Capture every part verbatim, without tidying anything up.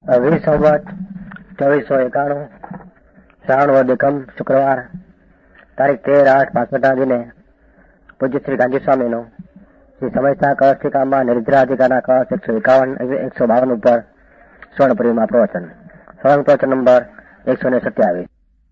વીસ સંવત ચોવીસો એકાણું શ્રાવણ વદ એકમ શુક્રવાર તારીખ તેર આઠ પાસઠના દિને પૂજ્ય શ્રી ગાંધી સ્વામીનો શ્રી સમયસ્થા કળશિકામાં નિદ્રાધિકારના કળશ એકસો એકાવન એકસો બાવન ઉપર સ્વર્ણપુરીમાં પ્રવચન સ્વર્ણ પ્રવચન નંબર એકસો ને સત્યાવીસ.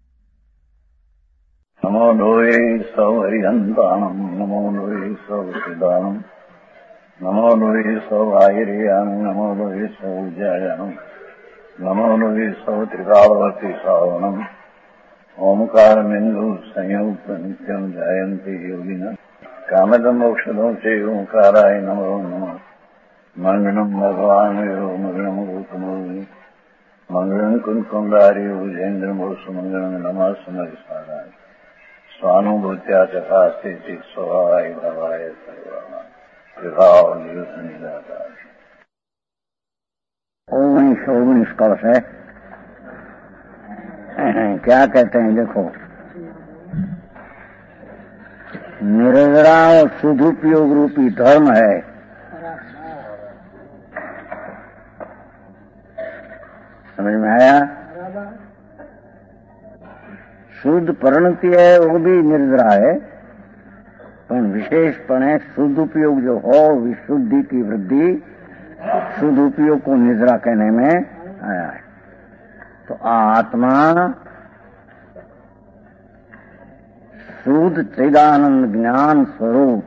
નમો લોહે સૌ હરિહંતાણમ નમો લોહે સૌ સિદ્ધાણમ નમો લોહે સૌ આયર્યામ નમો લોહે સૌ જયામ નમો લોહે સૌ ત્રિકાળવતી શ્રાવણમ ઓમકારમેન્દુ સંયુક્ત નિત્યમ જયંતી યોગિના કામદમ ઔષધો છે ઓંકારાય નમો નમઃ. મંગળમ ભગવાન મંગળમ ગૌતમો મંગળમ કુંકુંડાર્યો જૈન્દ્રમો સુમંગળમ નમઃ સમરિસ્વારાય સ્વાનુભૂત્યા ચકાસ્તે ચિત સ્વભાવાય ભવાય સર્વમાં विभाव नियुक्त नहीं रहता. ओगनीस ओगनीस कलश है. क्या कहते हैं देखो, निरंजरा और शुद्धोपयोग रूपी धर्म है. समझ में आया? शुद्ध परिणति है वो भी निर्जरा है, पर विशेषपणे शुद्ध उपयोग जो हो विशुद्धि की वृद्धि शुद्ध उपयोग को निद्रा कहने में आया है. तो आत्मा शुद्ध चिदानंद ज्ञान स्वरूप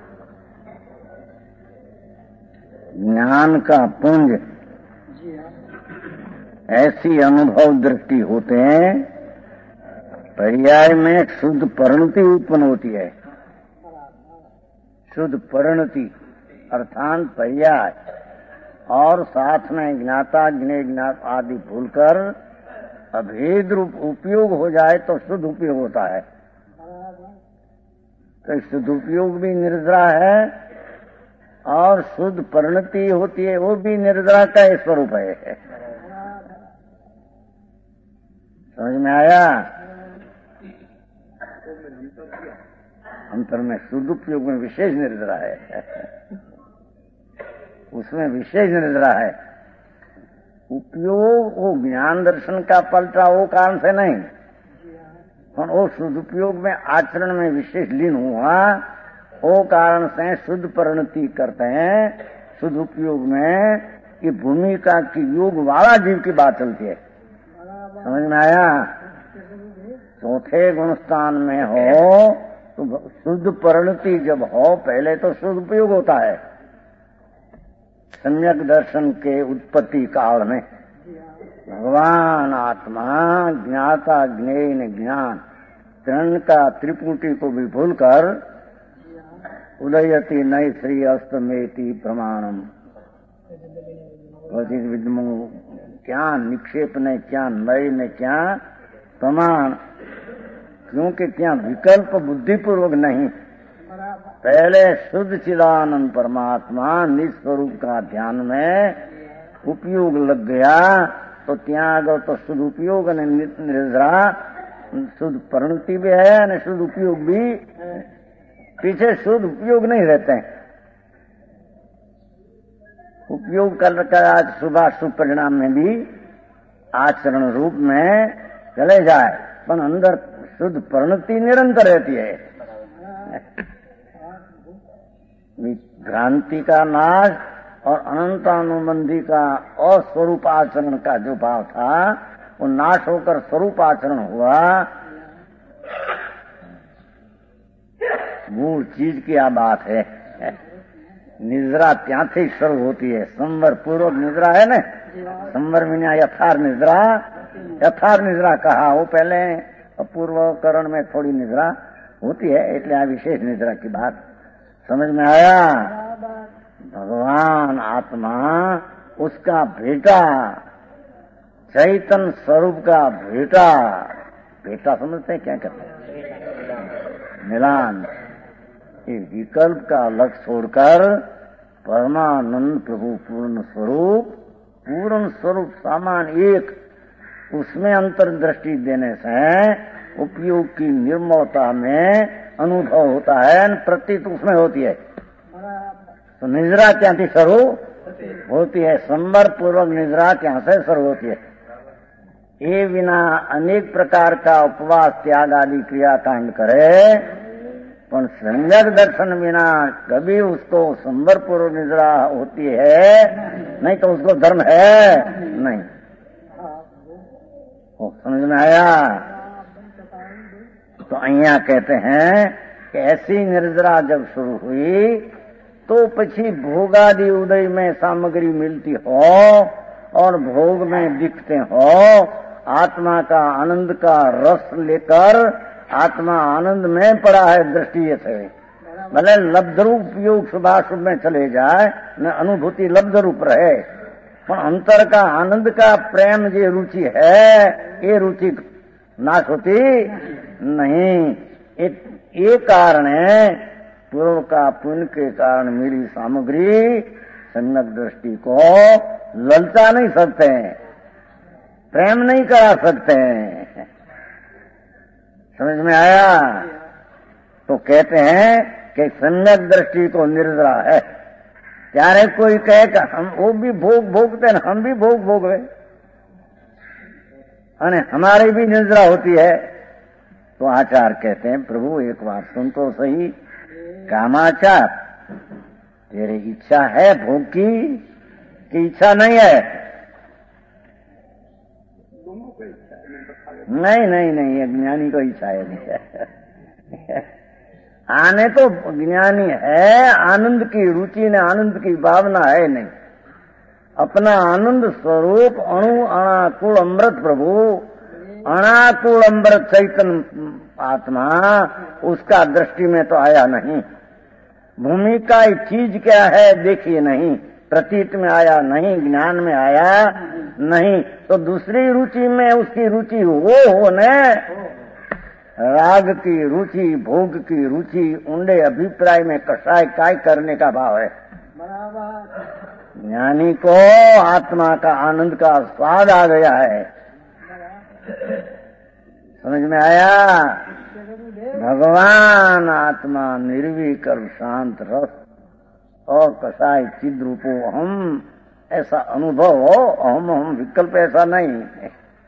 ज्ञान का पुंज ऐसी अनुभव दृष्टि होते हैं. पर्याय में शुद्ध परिणति उत्पन्न होती है. शुद्ध परिणति अर्थात पर्याय और साथ में ज्ञाता ज्ञेय ज्ञात आदि भूलकर अभेद रूप उपयोग हो जाए तो शुद्ध उपयोग होता है. तो शुद्ध उपयोग भी निर्जरा है और शुद्ध परिणति होती है वो भी निर्जरा का स्वरूप है. समझ में आया? अंतर में शुद्ध उपयोग में विशेष निर्जरा है, उसमें विशेष निर्जरा है. उपयोग वो ज्ञान दर्शन का पलटा वो कारण से नहीं, पर वो शुद्ध उपयोग में आचरण में विशेष लीन हुआ वो कारण से शुद्ध परिणति करते हैं. शुद्ध उपयोग में ये भूमिका की योग वाला जीव की बात चलती है. समझ में आया? चौथे गुणस्थान में हो तो शुद्ध परिणति जब हो पहले तो शुद्ध उपयोग होता है. सम्यक दर्शन के उत्पत्ति काल में भगवान आत्मा ज्ञाता ज्ञेय ज्ञान त्रण का त्रिपुटी को भी भूलकर उदयति नई श्री अस्तमेति प्रमाणम विद्मो क्या निक्षेप ने क्या नय ने क्या प्रमाण, क्योंकि क्या विकल्प बुद्धिपूर्वक नहीं. पहले शुद्ध चिदानंद परमात्मा निस्वरूप का ध्यान में उपयोग लग गया तो त्या अगर तो शुद्ध उपयोग ने निर्जरा शुद्ध परिणति भी है और शुद्ध उपयोग भी. पीछे शुद्ध उपयोग नहीं रहते हैं. उपयोग कर कर आज सुबह शुभ परिणाम में भी आचरण रूप में चले जाए पर अंदर शुद्ध परिणति निरंतर रहती है. भ्रांति का नाश और अनंतानुबंधी का अस्वरूप आचरण का जो भाव था वो नाश होकर स्वरूप आचरण हुआ. मूल चीज की आ बात है. निद्रा त्याथी शुरू होती है. संवर पूर्वक निद्रा है ना, संवर मीना यथार्थ निद्रा. यथार्थ निद्रा कहा वो पहले अपूर्व करण में थोड़ी निद्रा होती है, એટલે આ विशेष निद्रा की बात समझ में आया? भगवान आत्मा उसका बेटा चैतन्य स्वरूप का बेटा. बेटा समझते हैं क्या कहते हैं? मिलान. ये विकल्प का लक्ष्य छोड़कर परमानंद प्रभु पूर्ण स्वरूप पूर्ण स्वरूप सामान एक उसमें अंतर्दृष्टि देने से उपयोग की निर्मलता में अनुभव होता है, प्रतीत उसमें होती है. तो निजरा क्या थी स्वरूप होती है। संवर पूर्वक निद्रा यहाँ से शुरू होती है। ये बिना अनेक प्रकार का उपवास त्याग आदि क्रियाकांड करे, पर सम्यक दर्शन बिना कभी उसको संवर पूर्वक निद्रा होती है नहीं तो उसको धर्म है नहीं। ओ, समझ में आया? तो अहिया कहते हैं कि ऐसी निद्रा जब शुरू हुई तो पछी भोगादि उदय में सामग्री मिलती हो और भोग में दिखते हो, आत्मा का आनंद का रस लेकर आत्मा आनंद में पड़ा है दृष्टि से, भले लब्ध रूप उपयोग शुभाशुभ में चले जाए न अनुभूति लब्ध रूप रहे, पर अंतर का आनंद का प्रेम ये रुचि है, ये रुचि नाश होती नहीं। ये कारण है पूर्व का पुण्य के कारण मिली सामग्री सम्यक दृष्टि को ललचा नहीं सकते, प्रेम नहीं करा सकते। समझ में आया? तो कहते हैं कि सम्यक दृष्टि तो निर्जरा है। चाहे कोई कहे कि हम वो भी भोग भोगते हैं, हम भी भोग भोग रहे अने हमारी भी निर्जरा होती है, तो आचार्य कहते हैं प्रभु एक बार सुन तो सही, कामाचार तेरी इच्छा है भोग की कि इच्छा नहीं है? नहीं नहीं नहीं, ये ज्ञानी को इच्छा है नहीं। आने तो ज्ञानी है, आनंद की रुचि ने आनंद की भावना है नहीं। अपना आनंद स्वरूप अणु अणाकुल अमृत प्रभु, अणाकुल अमृत चैतन्य आत्मा, उसका दृष्टि में तो आया नहीं। भूमि का चीज क्या है देखिए नहीं, प्रतीत में आया नहीं, ज्ञान में आया नहीं, तो दूसरी रुचि में उसकी रुचि वो हो न, राग की रुचि, भोग की रुचि, ऊंडे अभिप्राय में कसाय काय करने का भाव है। ज्ञानी को आत्मा का आनंद का स्वाद आ गया है। समझ में आया? भगवान आत्मा निर्विकल्प शांत रस और कसाय चिद रूपो अहम, ऐसा अनुभव हो। अहम अहम विकल्प ऐसा नहीं।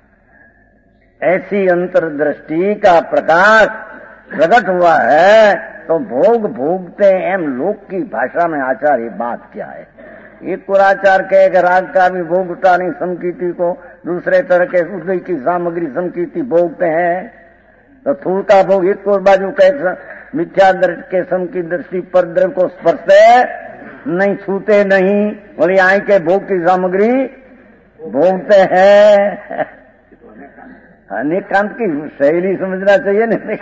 ऐसी अंतर्दृष्टि का प्रकाश प्रकट हुआ है तो भोग भोगते एम लोक की भाषा में आचार्य बात क्या है? एक कुराचार कहे कि राग का भी भोग उठा नहीं समकीर्ति को, दूसरे तरह के उदय की सामग्री समकीर्ति भोगते हैं, तो थूल का भोग एक और बाजू कहे मिथ्या दृष्टि के सम की दृष्टि पर द्रव्य को स्पर्श नहीं, छूते नहीं, बोले आई के भोग की सामग्री भोगते हैं। अनेकांत की शैली समझना चाहिए नहीं।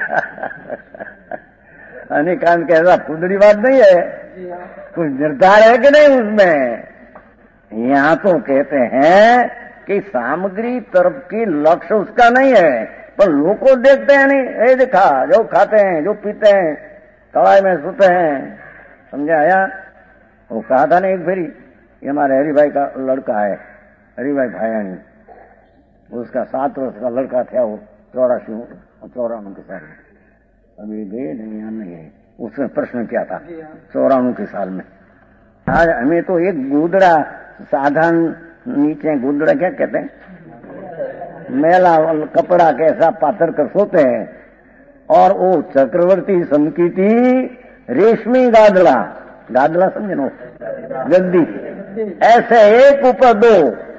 अनेकांत कैसा फुदड़ी बात नहीं है, कुछ निर्धार है कि नहीं उसमें। यहाँ तो कहते हैं कि सामग्री तरफ की लक्ष्य उसका नहीं है, पर लोग को देखते हैं नहीं, ये देखा जो खाते हैं, जो पीते हैं, कवाई में सोते हैं। समझा आया? वो कहा था ना एक फेरी, ये हमारे हरिभाई का लड़का है, हरिभाई भायानी, उसका सात वर्ष का लड़का था, वो चौरासी चौरानवे के साल में, अभी गए नहीं यहाँ नहीं है। उसने प्रश्न किया था चौरानवे के साल में, आज हमें तो एक गुदड़ा साधारण नीचे गुदड़ा क्या कहते हैं, मेला कपड़ा कैसा पातर कर सोते हैं, और वो चक्रवर्ती समकीर्ति रेशमी गादला, गादला समझे नो, गद्दी, ऐसे एक ऊपर दो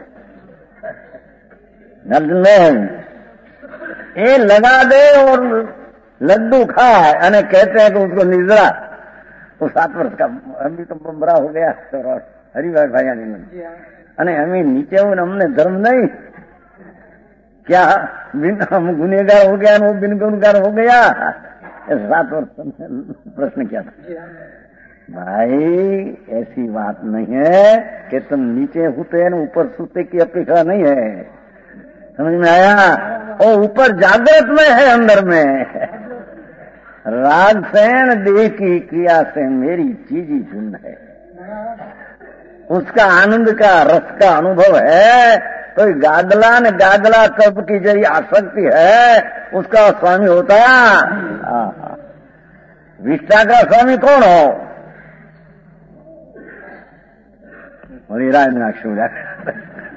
ये लगा दे और लड्डू खाए, अने कहते हैं कि उसको निद्रा। वो सात वर्ष का अभी तो बड़ा हो गया हरिभाई भाई ने, अने हमें नीचे हो, हमने धर्म नहीं क्या, बिन हम गुनेगार हो गया, वो बिन गुनगार हो गया। सात वर्ष प्रश्न किया था भाई, ऐसी बात नहीं है कि तुम नीचे होते हैं ऊपर सोते की अपेक्षा नहीं है। समझ में आया? और ऊपर जागृत में है, अंदर में राग सेन देह की क्रिया से मेरी चीज ही भिन्न है, उसका आनंद का रस का अनुभव है। तो गादला ने गादला कब की जरी आसक्ति है, उसका स्वामी होता है। विष्टा का स्वामी कौन हो? और ये राय मीनाक्षी हो जाकर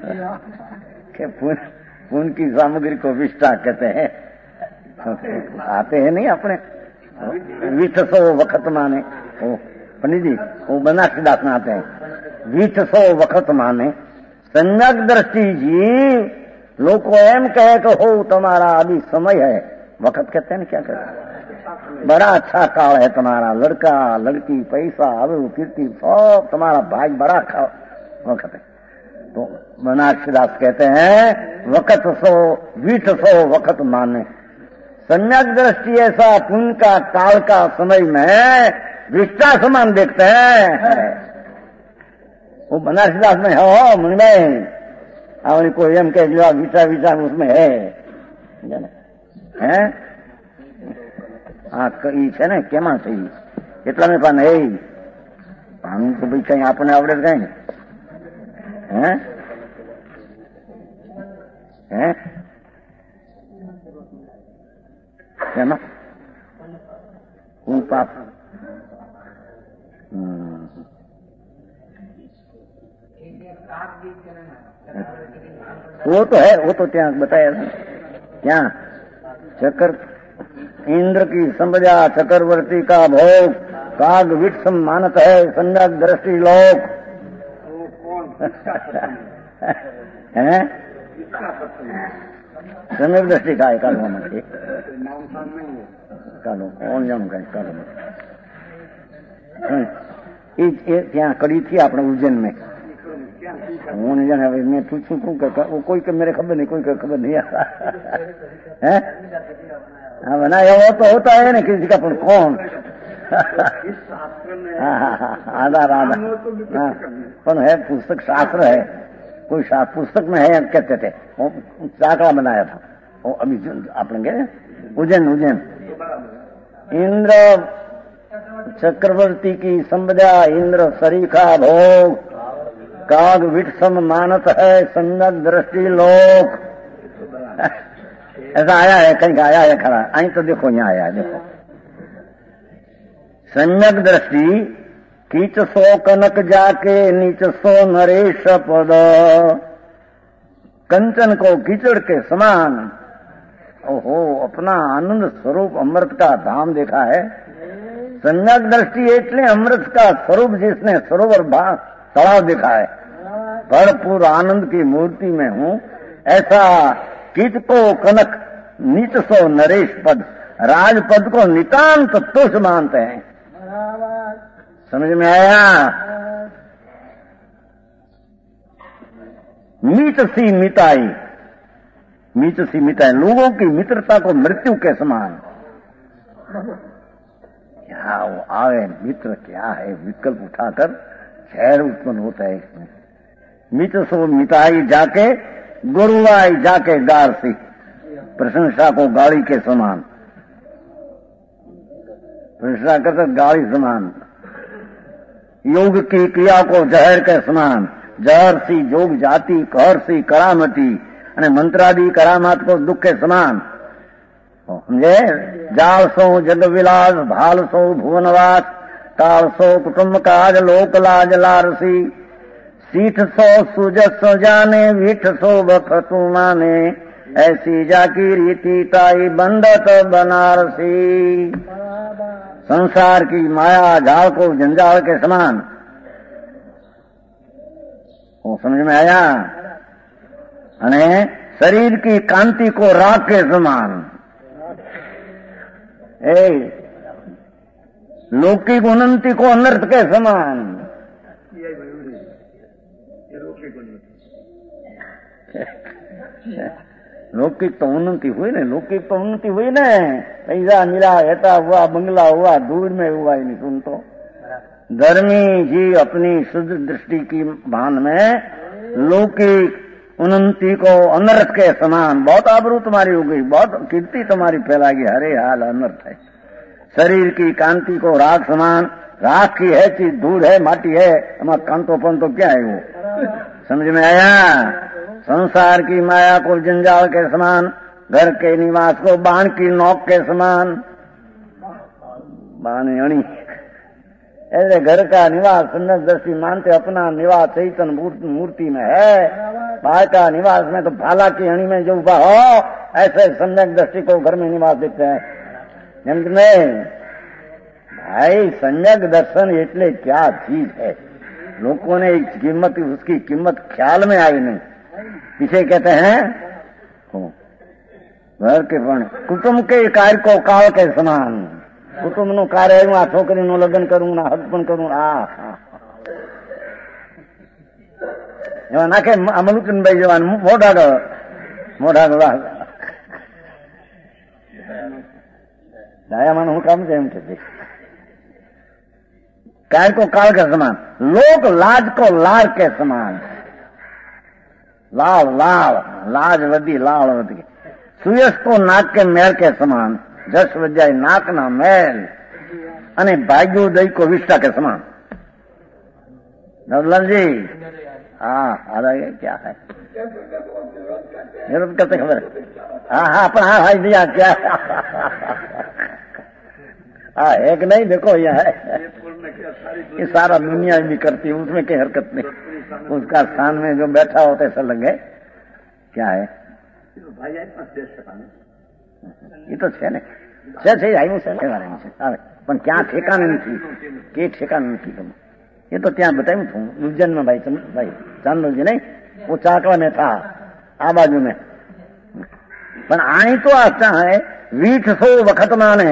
पुण्य की सामग्री को विष्टा कहते हैं। आते हैं नहीं अपने विठ सौ वक्त माने, वो पंडित जी वो बनारसी दास में आते हैं। विठ सौ वक्त माने सम्यक दृष्टि जी, लोग को एम कहे कि हो तुम्हारा अभी समय है, वक्त कहते हैं क्या कहते हैं, बड़ा अच्छा काल है तुम्हारा, लड़का लड़की पैसा अभी कीर्ति सब तुम्हारा भाई बड़ा वक्त है। तो बनारसी दास कहते हैं वक्त सो विठ सो वक्त माने, सम्यक दृष्टि ऐसा पुण्य का काल का समय में विष्टा समान देखते हैं। वो बनारसी दास में हो मन में आवनी कोई एम कह जो विचा विचा उसमें है हैं આ ઈ છે ને કેમાં છે એટલા મેં પણ એ આનું તો ભાઈ કઈ આપણને આવડે કઈ હે હે કેમાં હું પાપ वो तो है, वो तो ત્યાં बताया क्या चक्र इंद्र की संबजा चक्रवर्ती का भोग काग विट सम्मानत है सम्यक दृष्टि लोक है सम्यक दृष्टि का है कालो में कालो कौन जान का कालो में ये ત્યાં कड़ी थी अपने उज्जैन में હું नहीं जाना मैं पूछूं क्यों वो कोई के मेरे खबर नहीं, कोई का खबर नहीं आता है। हाँ बनाया वो तो होता है ना किसी का, पर कौन आधा आधा हाँ पर है पुस्तक शास्त्र है, कोई शास्त्र पुस्तक में है कहते थे, वो चाकड़ा बनाया था वो अभी आपने गए उज्जैन उज्जैन इंद्र चक्रवर्ती की संबजा इंद्र सरीखा भोग काग विट सम मानत है सम्यक दृष्टि लोक ऐसा आया है कहीं का आया है खरा आई तो देखो यहाँ आया है देखो सम्यक दृष्टि कीच सो कनक जाके नीच सो नरेश पद कंचन को कीचड़ के समान ओहो अपना आनंद स्वरूप अमृत का धाम देखा है। सम्यक दृष्टि એટલે अमृत का स्वरूप जिसने सरोवर तालाब देखा है, भरपूर आनंद की मूर्ति में हूँ ऐसा कीच को कनक नीच सो नरेश पद, राजपद को नितांत तुच्छ मानते हैं। समझ में आया? मीत सी मिताई, मीत सी मिताई लोगों की मित्रता को मृत्यु के समान। क्या वो आवे मित्र क्या है, विकल्प उठाकर शहर उत्पन्न होता है इसमें। मित्र सो मिताई जाके गुरुवाई जाके गारसी, प्रशंसा को गाड़ी के समान, प्रशंसा करते गाड़ी समान। योग की क्रिया को जहर के समान, जहर सी जोग जाति कहर सी करामती અને મંત્રાદી કરામાત को दुख के समान। समझे? जाल सो जग विलास भाल सो भुवनवास काल सो कुटुंब काज लोक लाज लारसी सीठ सो सुजस सो जाने विठ सो बखतु माने ऐसी जाकी रीति ताई बंदत बनारसी। संसार की माया जाल को जंजाल के समान। वो समझ में आया? अने शरीर की कांति को राख के समान। ए लौकिक उन्नति को अनर्थ के समान। लौकिक तो उन्नति हुई ना, लौकिक तो उन्नति हुई ना, पैसा मिला ऐसा हुआ बंगला हुआ दूर में हुआ ही नहीं। सुन तो धर्मी जी अपनी शुद्ध दृष्टि की भान में लौकिक उन्नति को अनर्थ के समान, बहुत आबरू तुम्हारी हो गई, बहुत कीर्ति तुम्हारी फैलागी, हरे हाल अनर्थ है। शरीर की कांति को राख समान, राख की है चीज धूल है माटी है, हमारा कांतोपन तो क्या है वो। समझ में आया? संसार की माया को जंजाल के समान, घर के निवास को बाण की नोक के समान। बाण अणी ऐसे घर का निवास सम्यक दृष्टि मानते अपना निवास चैतन मूर्ति में है। भाई का निवास में तो भाला की हणी में जो उभा हो, ऐसे सम्यक दृष्टि को घर में निवास देते हैं। में भाई सम्यक दर्शन એટલે क्या चीज है, लोगों ने कीमत उसकी कीमत ख्याल में आई नहीं। इसे कहते हैं घर के पण कुटुंब के कार्य को काल के समान। कुटुंब નું કાર્ય હું આ છોકરીનું લગ્ન કરું ના હસબન્ડ કરું આ એમાં નાખે અમલુકનભાઈ જવાન મોઢા મોઢા દાયામાં હું કામ છે એમ છે कार्य को काल के समान, लोक लाज को लाल के समान। लाल लाल लाज वधी लाल वधी, सुयस को नाक के मेल के समान, जस वजाय नाक ना मेल अने भाग्योदय को विष्टा के समान। नवलाल जी हाँ आ ये क्या है विरोध करते खबर हाँ हाँ पर हाँ भाई दिया क्या हाँ एक नहीं देखो यह है ये सारा दुनिया भी करती है, उसमें कोई हरकत नहीं। उसका स्थान में जो बैठा होता है ऐसा लगे क्या है ये तो छे ने छे छे આવ્યું છે બારે છે આવે પણ ક્યાં ઠેકાણે નથી કે ઠેકાણે નથી તમે ये तो ત્યાં बताયું છું ઉજ્જૈન में भाई भाई चांदल जी नहीं वो चाकला में था आ बाजू में पर आई तो आता है वीठ सौ वक्त माने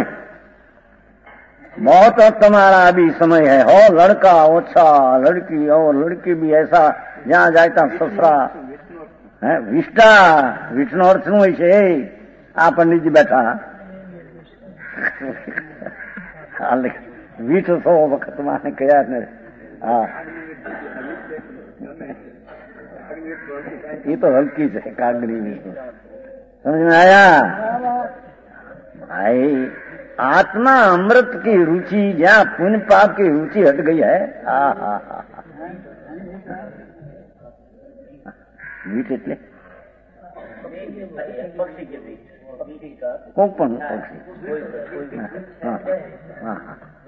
बहुत तुम्हारा भी समय है हो लड़का ओछा लड़की और लड़की भी ऐसा जहाँ जाता ससरा है विष्टा विष्णु अर्थ શું હોય છે આ પંડિતજી બેઠા વીઠ સો વખત માને કયા ને हाँ ये तो हल्की से कागरी में समझ में आया भाई। आत्मा अमृत की रुचि जहाँ पुण्य पाप की रुचि हट गई है हा हा हा मीठ એટલે કોપણ પક્ષી હા હા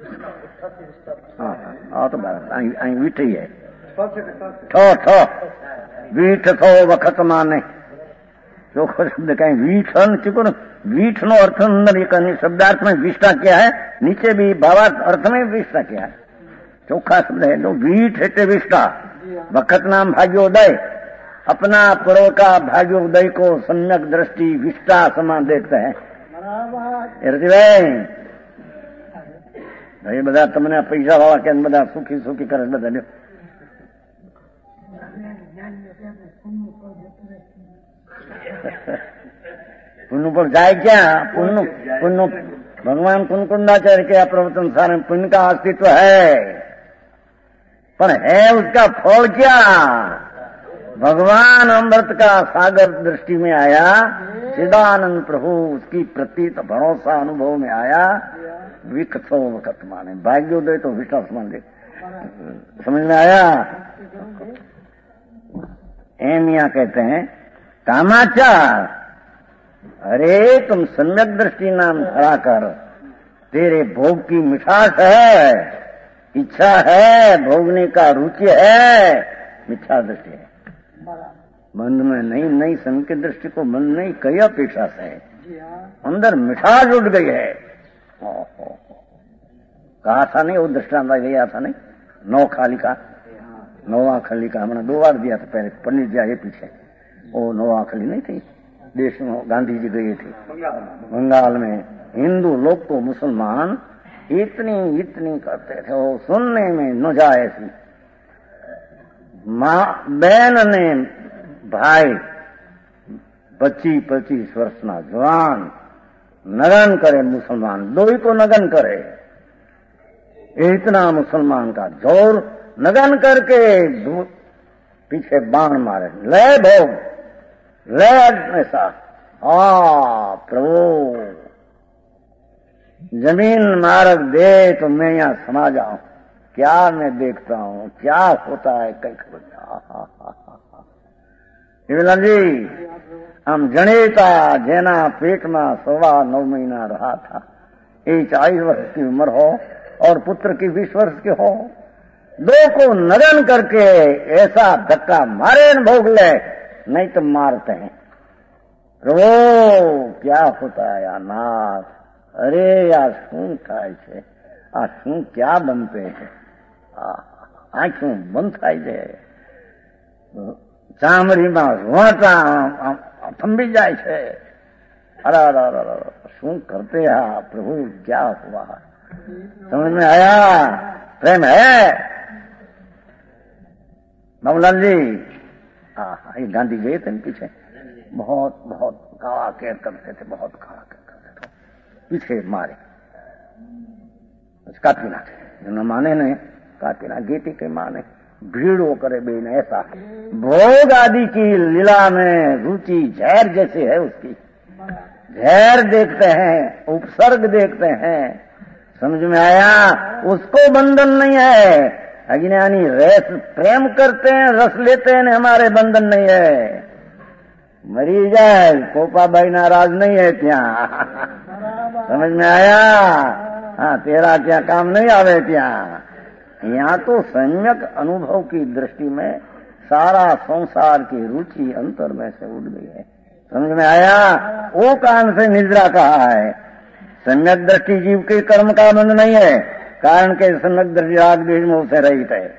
હા હા તો બરાબર અહીં વીઠી है ठो ठो वीठ थो वखत माने ચોખ્ખો શબ્દ કઈ વીઠ ચૂકો ને वीठ नो अर्थ अंदर शब्दार्थ में विष्टा क्या है, नीचे भी भावार्थ अर्थ में विष्टा क्या है, चौखा शब्द है। तो वीठ है विष्टा, वक्त नाम भाग्योदय, अपना पूर्व का भाग्योदय को सम्यक दृष्टि विष्टा समान देखते हैं। भाई बदा तमने पैसा वाला के बदा सुखी सुखी करे बदा लो पुण्य पर जाए क्या, पुण्य पुण्य भगवान कुंकुंडाचार्य के प्रवचन सारे पुण्य का अस्तित्व है, पर है उसका फल क्या? भगवान अमृत का सागर दृष्टि में आया, चिदानंद प्रभु उसकी प्रतीत भरोसा अनुभव में आया, विकसो वक्त माने भाग्योदय तो विश्वास मान दे, समझ में आया? एम यहाँ कहते हैं कामाचार, अरे तुम सम्यक दृष्टि नाम धरा कर, तेरे भोग की मिठास है, इच्छा है, भोगने का रुचि है, मिथ्या दृष्टि है। बंद में नहीं नहीं सम्यक दृष्टि को बंद नहीं कई अपेक्षा से है, अंदर मिठास उठ गई है। कहा था नहीं, वो दृष्टांत गया था नहीं, नौ खाली का नौवा खाली का हमने दो बार दिया था पहले, पंडित जी आए पीछे, वो नौवा खाली नहीं थी, देश में गांधी जी गए थे बंगाल में, हिंदू लोग तो मुसलमान इतनी इतनी करते थे, वो सुनने में न जाए थी। माँ बहन ने भाई पच्चीस पच्चीस वर्ष ना जवान नगन करे, मुसलमान दो ही को नगन करे, इतना मुसलमान का जोर, नगन करके पीछे बाण मारे, ले भोग ले ऐसा, आ प्रभु जमीन मार्ग दे तो मैं यहाँ समा जाऊं, क्या मैं देखता हूँ, क्या होता है कई खबर। शिवलाल जी आम जनेता जेना पेट में सवा नौ महीना रहा था, ये चालीस वर्ष की उम्र हो और पुत्र की बीस वर्ष की हो, दो को नगन करके ऐसा धक्का मारे न भोग ले, नहीं तो मारते हैं। प्रभु क्या होता है या नाथ, अरे यार શું થાય છે, આ શું ક્યાં બનતે છે, આંખું બંધ થાય છે, ચામડીમાં રોવાટા થંભી જાય છે। अरे अरे अरे શું करते हैं प्रभु, क्या हुआ, समझ में आया? प्रेम है बाबूलाल जी? हाँ ये गांधी गए थे पीछे, बहुत बहुत काला केयर करते थे, बहुत काला केयर करते थे, पीछे मारे कापीना न माने ने कापीना गीति के माने भीड़ो करे बेन। ऐसा भोग आदि की लीला में रुचि जहर जैसे है उसकी, जहर देखते हैं, उपसर्ग देखते हैं, समझ में आया? उसको बंधन नहीं है। अज्ञानी रस प्रेम करते हैं, रस लेते हैं, हमारे बंधन नहीं है। मरी जाए कोपाबाई नाराज नहीं है क्या? समझ में आया? हाँ तेरा क्या काम नहीं आवे क्या? यहाँ तो सम्यक अनुभव की दृष्टि में सारा संसार की रुचि अंतर में से उठ गई है। समझ में आया? वो कान से निद्रा कहा है। सम्यक दृष्टि जीव के कर्म का बंध नहीं है, कारण के सम्यक दृष्टि राग द्वेष मोह से रहित है।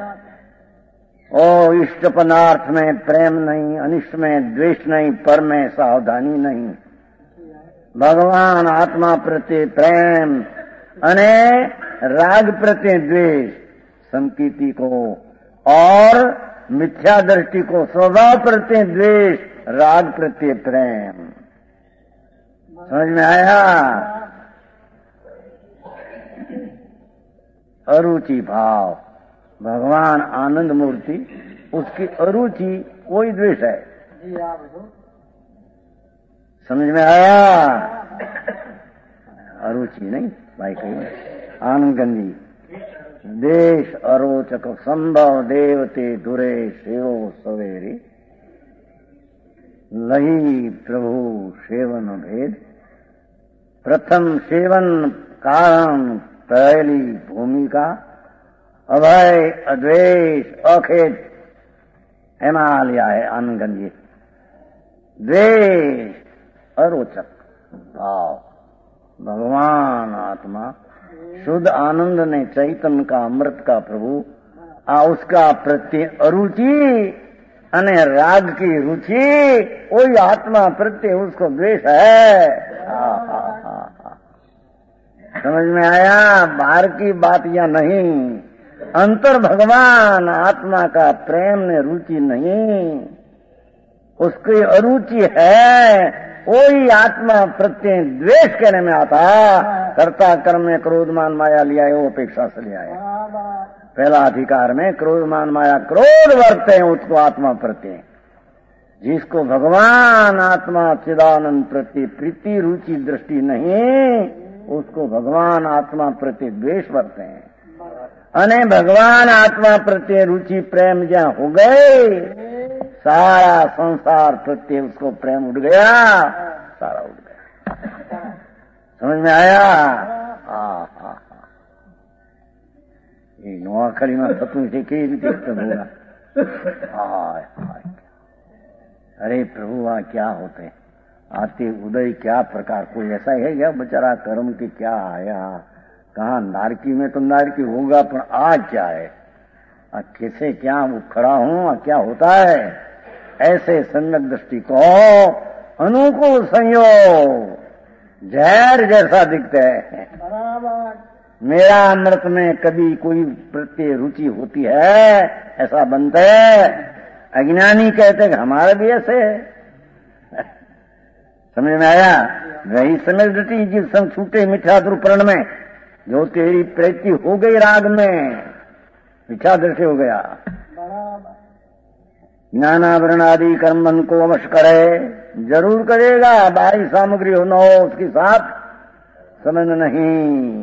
ओ इष्ट पदार्थ में प्रेम नहीं, अनिष्ट में द्वेष नहीं, पर में सावधानी नहीं। भगवान आत्मा प्रति प्रेम अने राग प्रति द्वेष, संकीर्ति को और मिथ्या दृष्टि को, स्वभाव प्रति द्वेष, राग प्रति प्रेम। समझ में आया? अरुचि भाव, भगवान आनंद मूर्ति, उसकी अरुचि वही द्वेष है। समझ में आया? अरुचि नहीं भाई कही, आनंद गंजी देश अरोचक संभव देवते दुरे सेवो सवेरी, लही प्रभु सेवन भेद, प्रथम सेवन कारण पहली भूमिका, अभय अद्वेष अखेत, एमा लिया है आनंद गंजी। द्वेष अरोचक भाव, भगवान आत्मा शुद्ध आनंद ने चैतन्य का अमृत का प्रभु आ उसका प्रत्ये अरुचि अने राग की रुचि, वही आत्मा प्रत्ये उसको द्वेष है। आ, आ, आ, आ। समझ में आया? बाहर की बात या नहीं, अंतर भगवान आत्मा का प्रेम ने रुचि नहीं, उसकी अरुचि है। वही आत्मा प्रत्येक द्वेष कहने में आता, कर्ता कर्म में क्रोध मान माया लिया है, वो अपेक्षा से लिया है। पहला अधिकार में क्रोध मान माया क्रोध वर्ते हैं, उसको आत्मा प्रत्येक। जिसको भगवान आत्मा चिदानंद प्रति प्रीति रुचि दृष्टि नहीं, उसको भगवान आत्मा प्रति द्वेष वर्ते हैं। अने भगवान आत्मा प्रति रुचि प्रेम जहाँ हो गए, सारा संसार प्रति उसको प्रेम उठ गया, सारा उठ गया। समझ में आया? हाँ हाँ हाँ, ये नौखरी में थतू से कई रीते होगा। हाय हाय, अरे प्रभु वहाँ क्या होते आते उदय, क्या प्रकार, कोई ऐसा है क्या बेचारा कर्म के क्या आया, कहाँ नारकी में तो नारकी होगा, पर आज क्या है, कैसे क्या वो खड़ा हूँ, क्या होता है। ऐसे सम्यक दृष्टि को अनुकूल संयोग जहर जैसा दिखते है। मेरा अमृत में कभी कोई प्रत्यय रुचि होती है, ऐसा बनता है। अज्ञानी कहते हैं हमारा भी ऐसे है। समझ में आया? वही सम्यक दृष्टि जिस संग छूटे मिथ्या दुर्पर्ण में, जो तेरी प्रीति हो गई राग में, मिथ्या दृष्टि हो गया। ज्ञानावरण आदि कर्म मन को अवश्य करे, जरूर करेगा, बाहरी सामग्री हो न हो उसके साथ समझ नहीं।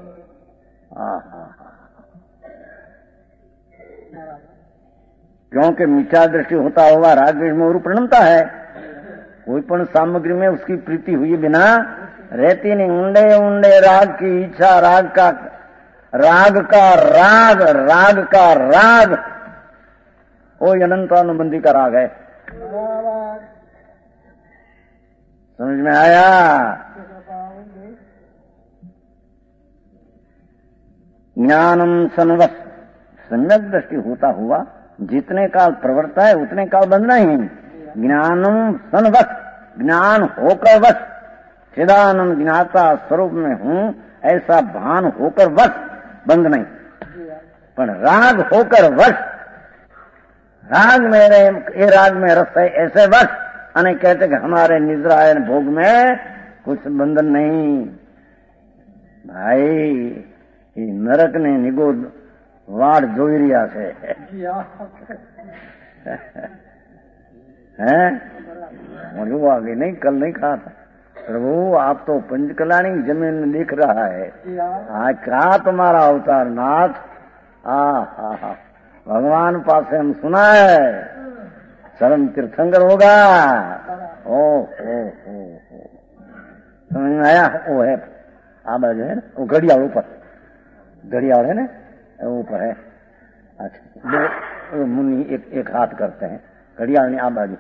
क्योंकि मिथ्या दृष्टि होता हुआ राग द्वेष में प्रणमता है। कोई पण सामग्री में उसकी प्रीति हुई बिना रहती नहीं। ऊंडे ऊंडे राग की इच्छा, राग का राग का राग, राग का राग, वो अनंतानुबंधी का राग है। समझ में आया? ज्ञानम सन्वस, सम्यक दृष्टि होता हुआ जितने काल प्रवर्ता है उतने काल बंधना ही नहीं। ज्ञानम सन्वस, ज्ञान होकर वश, चिदानंद ज्ञाता स्वरूप में हूं ऐसा भान होकर वश, बंध नहीं। पर राग होकर वश, राग मेरे ये राग में रस है ऐसे वश, अने कहते कि हमारे निद्रा भोग में कुछ बंधन नहीं। भाई ये नरक ने निगो वाड़ जोई रिया से हैं, मुझे आगे नहीं, कल नहीं कहा था प्रभु आप तो पंचकल्याणी जमीन में दिख रहा है, आज क्या तुम्हारा अवतार नाथ। आ हा हा भगवान पास से हम सुना है चरम तीर्थंकर होगा। ओ हो हो समझ में आया? वो है आ बाजू है ना, वो घड़ियाल ऊपर, घड़ियाल है ना ऊपर है। अच्छा दो मुनि एक एक हाथ करते हैं, घड़ियाल ने आ बाजू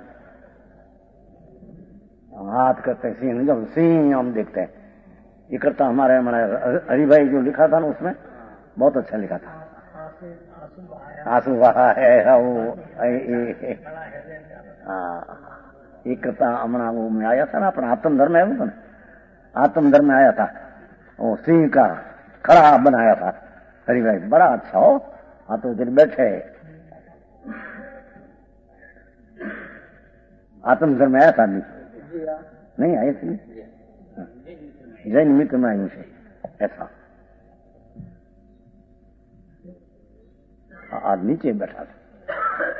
हाथ करते हैं, सिंह जब सिंह हम देखते हैं ये करता। हमारे हमारे हरिभाई जो लिखा था ना उसमें बहुत अच्छा लिखा था, आंसू बहा है वो ये करता। हमारा वो में आया था ना अपना आत्मधर्म है वो ना, आत्मधर्म में आया था वो सिंह का खड़ा बनाया था हरिभाई, बड़ा अच्छा हो। हाँ तो इधर बैठे आत्मधर्म में आया था नहीं आए थे, जैन मित्र में आयु से ऐसा। आज नीचे बैठा था,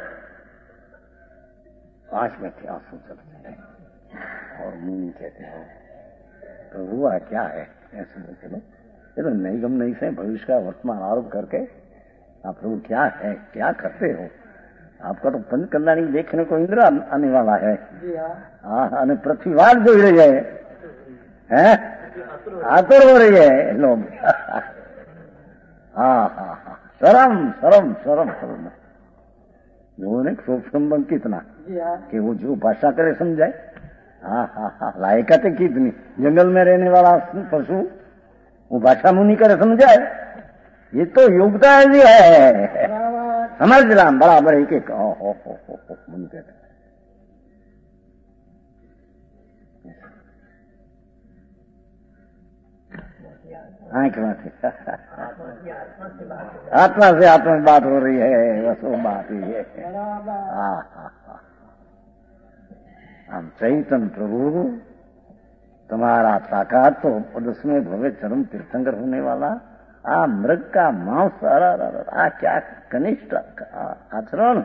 पांच में थे, आंसू चलते हैं और मुनि कहते हैं तो हुआ क्या है ऐसे बोलते लो, ये तो नहीं गम नहीं से भविष्य का वर्तमान आरोप करके आप प्रभु क्या है क्या करते हो, आपका तो पंच कल्याणी देखने को इंद्र आने वाला है। हाँ पृथ्वीवाद जो रही है हैं, आतुर हो रही है लोग। हाँ हाँ हाँ शरम शरम शरम शरम जो सूक्ष्म कितना कि वो जो भाषा करे समझाए। हाँ हाँ हाँ लायकात कितनी, जंगल में रहने वाला पशु वो भाषा मुनि करे समझाए, ये तो योग्यता है, समझ रहा बराबर एक एक हो हो हो हो मुनि कहते आंख में आत्मा से आत्मा में बात हो रही है, बस वो बात ही है। हाँ हाँ हाँ हम चैतन्य प्रभु तुम्हारा ताकत तो उसमें भव्य चरम तीर्थंकर होने वाला आ मृग का मांस, आ क्या कनिष्ठ आचरण।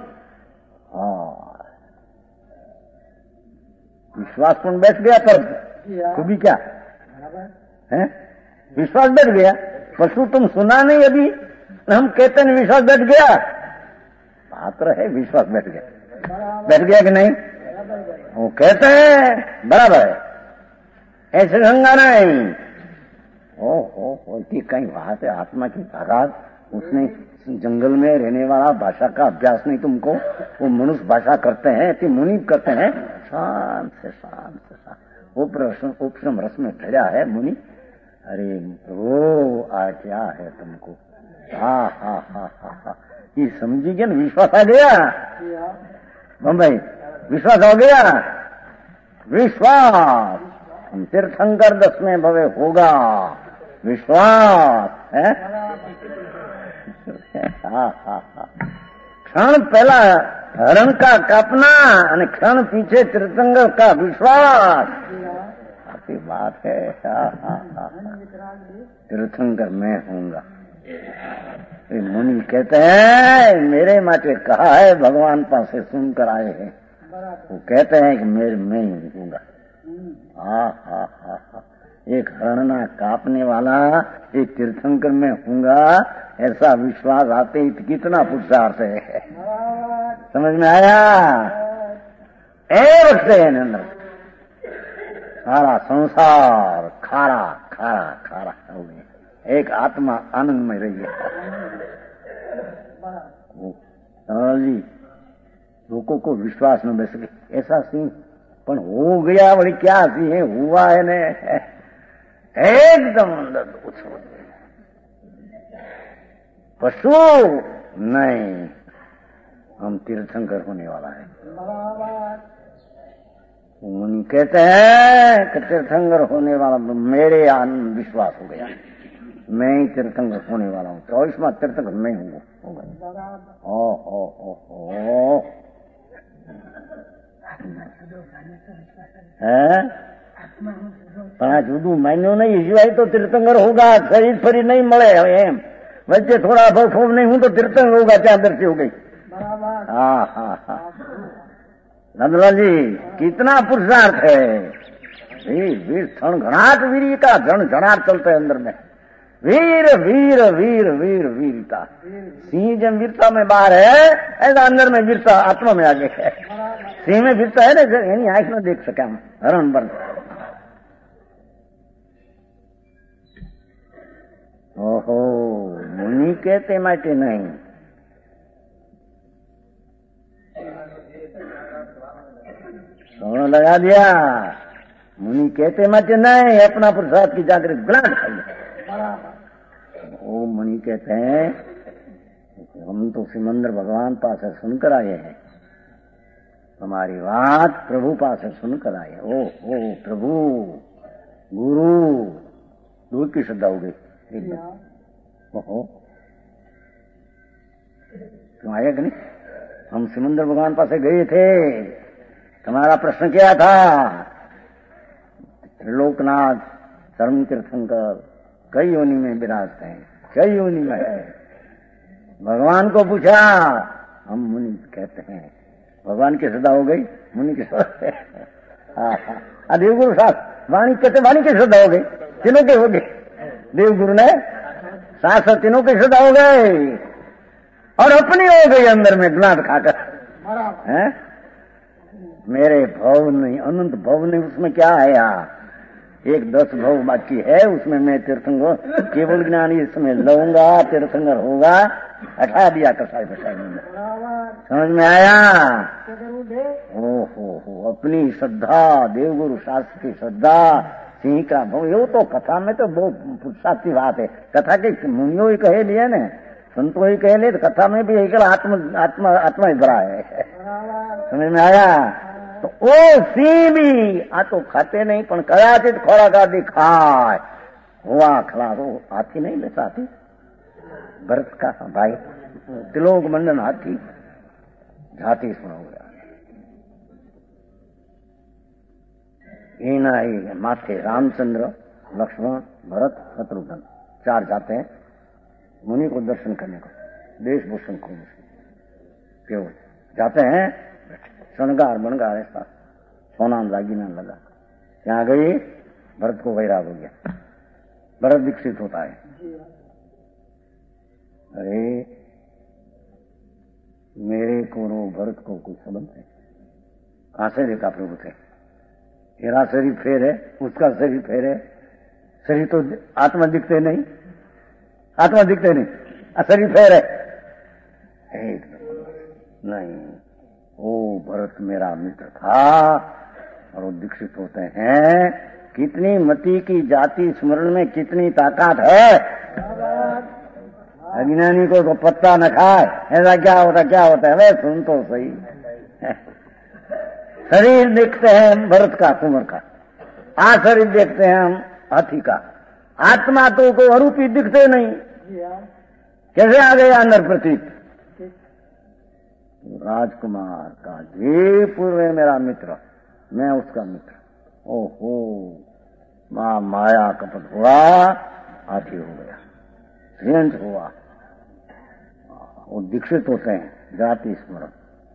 विश्वास कौन बैठ गया पर खूबी क्या है, विश्वास बैठ गया। पशु तुम सुना नहीं अभी, हम कहते हैं विश्वास बैठ गया, पात्र है विश्वास बैठ गया, बैठ गया कि नहीं वो कहते हैं बराबर है, ऐसे गंगा नहीं। ओ हो हो की कहीं बात है, आत्मा की ताकत, उसने जंगल में रहने वाला भाषा का अभ्यास नहीं तुमको, वो मनुष्य भाषा करते हैं कि मुनि करते हैं, शांत से शांत से शांत उपशम रस में ठहरा है मुनि। अरे वो आ क्या है तुमको, हा हा हा हा हा ये समझी गया ना, विश्वास आ गया बम्बई, विश्वास हो गया, विश्वास हम तीर्थंकर दस में भवे होगा, विश्वास है। हाँ हाँ हाँ क्षण पहला हरण का कापना और क्षण पीछे तीर्थंकर का विश्वास, आपकी बात है। हाँ हाँ हाँ तीर्थंकर मैं हूँगा। मुनि कहते हैं मेरे माटे कहा है, भगवान पास से सुनकर आए हैं, वो कहते हैं कि मेरे मैं ही हूँगा। हाँ हाँ हाँ हाँ एक हरणा कापने वाला एक तीर्थंकर में हूँगा, ऐसा विश्वास आते ही कितना पुरुषार्थ है, समझ में आया? एक से सारा संसार खारा खारा खारा हो गया एक आत्मा आनंद में रही है। जी लोगों को विश्वास न बैस ऐसा सिंह पण हो गया वही क्या सिंह है हुआ है ने एकदम अंदर उछल पशु नहीं, हम तीर्थंकर होने वाला है। मुनि कहते हैं कि तीर्थंकर होने वाला मेरे आनंद विश्वास हो गया, मैं ही तीर्थंकर होने वाला हूँ। चौबीसवां तीर्थंकर मैं हूँ। ओ हो हो हो પાંચ જુદું માન્યો નહીં સિવાય તો તીર્થંકર હોગા, શરીર ફરી नहीं મળે એમ વચ્ચે થોડા અભાવ नहीं हूं तो तीर्थंकर होगा क्या दर्शी हो गई। हाँ हाँ हाँ नंदलाल जी कितना पुरुषार्थ है। वीर वीर क्षण घनाट वीर का जन जनाट चलते हैं अंदर में। वीर वीर वीर वीर वीरता सिंह जब वीरता में बाहर है ऐसा अंदर में वीरता आत्मा में आगे है। सिंह में वीरता है ना यानी आंख में देख सके हम हरण बन। ओहो मुनि कहते माटे नहीं, सोना लगा दिया। मुनि कहते माटे नहीं, अपना प्रसाद की जागृत ग्लास खाइए। वो मुनि कहते हैं हम तो सिमंदर भगवान पास सुनकर आए हैं, हमारी बात प्रभु पास सुनकर आए। ओ ओ प्रभु गुरु दूध की श्रद्धा हो गई। ओहो तुम आए कि नहीं? हम सिमंदर भगवान पास गए थे, तुम्हारा प्रश्न क्या था? त्रिलोकनाथ धर्म तीर्थंकर कई योनि में विराजते हैं, कई योनि में है। भगवान को पूछा, हम मुनि कहते हैं भगवान की श्रद्धा हो गई, मुनि की श्रद्धा। देवगुरु साहब वाणी कहते वाणी की श्रद्धा हो गई, तीनों के हो गए। देवगुरु ने शास्त्र तीनों की श्रद्धा हो गए और अपनी हो गई अंदर में गुलाब खाकर। है मेरे भव नहीं, अनंत भव नहीं, उसमें क्या है यार? एक दस भव बाकी है, उसमें मैं तीर्थंकर केवल ज्ञान इसमें लूंगा, तीर्थंकर होगा। हटा दिया कसाई फसाई में, समझ में आया? ओ हो हो अपनी श्रद्धा, देवगुरु शास्त्र की श्रद्धा, सिंह का भव। यो तो कथा में तो बहुत पुरुषार्थ की बात है। कथा के मुनियों ही कहे लिए न, संतों ही कहे लिए, तो कथा में भी एक आत्मा आत्मा आत्मा ही भरा है। समझ में आया? तो ओ सिंह भी आ तो खाते नहीं पण कदाचित खोड़ा का दिखाए हुआ खलास। वो हाथी नहीं लेता, हाथी भरत का भाई तिलोक मंडन हाथी जाति सुना हो गया। ईना ही माथे रामचंद्र लक्ष्मण भरत शत्रुघ्न चार जाते हैं मुनि को दर्शन करने को, देश भूषण को क्यों जाते हैं। शृंगार बनगार ऐसा सोना दागीना लगा, यहाँ गई भरत को वैराग हो गया, भरत दीक्षित होता है। अरे मेरे को रो भरत को कुछ संबंध है? कहां से देखा प्रभु थे? मेरा शरीर फेर है, उसका शरीर फेर है। शरीर तो आत्मा दिखते नहीं, आत्मा दिखते नहीं, शरीर फेर है एकदम नहीं। ओ भरत मेरा मित्र था और वो दीक्षित होते हैं। कितनी मति की जाति स्मरण में कितनी ताकत है। अज्ञानी को तो पत्ता न खाए, ऐसा क्या होता क्या होता है? वे सुन तो सही, शरीर देखते हैं भरत का कुंवर का, आ शरीर देखते हैं हम हाथी का, आत्मा तो को अरूपी दिखते नहीं। कैसे आ गए अंदर प्रतीत? राजकुमार का जी पूर्व है मेरा मित्र, मैं उसका मित्र। ओहो मां माया कपट हुआ, हाथी हो गया, ऋण हुआ। वो दीक्षित होते हैं जाति स्मरण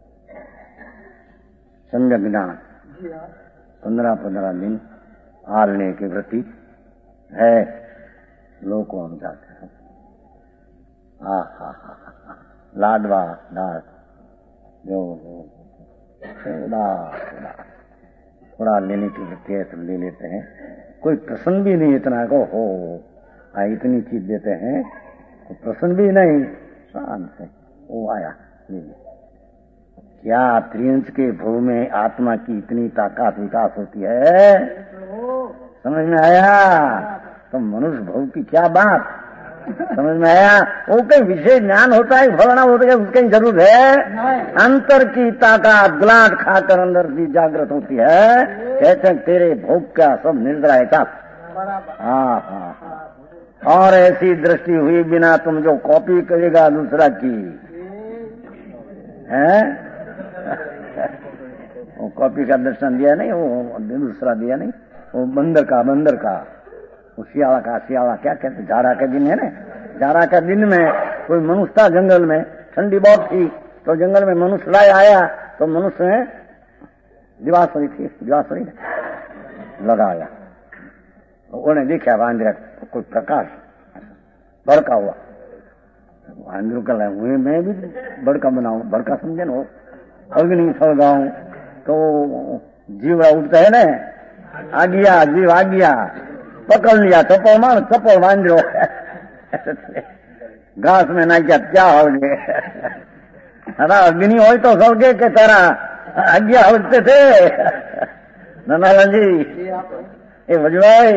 सम्यक ज्ञान। पंद्रह पंद्रह दिन हारने की वृत्ति है, लोग को हम जाते हैं। हा हा हा लाडवा लाड जो थोड़ा थोड़ा थोड़ा लेने की वृत्ति है तो ले लेते हैं। कोई प्रसन्न भी नहीं इतना को हो आ इतनी चीज देते हैं तो प्रसन्न भी नहीं, शांत है। वो आया, क्या त्रियंश के भू में आत्मा की इतनी ताकत विकास होती है, समझ में आया? तो मनुष्य भोग की क्या बात, समझ में आया? वो कहीं विशेष ज्ञान होता है, फलना होता है, उसकी जरूर है। अंतर की ताकत ग्लाट खाकर अंदर की जागृत होती है। कहते हैं तेरे भोग का सब निद्रा है। हाँ हाँ, और ऐसी दृष्टि हुई बिना तुम जो कॉपी करेगा दूसरा की है, वो कॉपी का दर्शन दिया नहीं, वो दूसरा दिया नहीं, वो बंदर का बंदर का वो शियाला का शियाला क्या कहते, जाड़ा का दिन है ना, जाड़ा का दिन में कोई मनुष्य था जंगल में, ठंडी बहुत थी, तो जंगल में मनुष्य लाए आया, तो मनुष्य ने दिवासरी थी, दिवासरी लगाया, उन्हें देखा वांद्र कोई प्रकाश भड़का हुआ, वांद्र का हुए मैं भी भड़का बनाऊं, भड़का समझे ना, अग्नि सलगाऊं, तो जीव उठता है ना, आ गया जीव आ गया, पकड़ लिया, चप्पल मार चप्पल वांद्रो घास में ना क्या क्या हो गए, अरे अग्नि हो तो सलगे के तरह आज्ञा होते थे नानालाल जी, ये भजवाई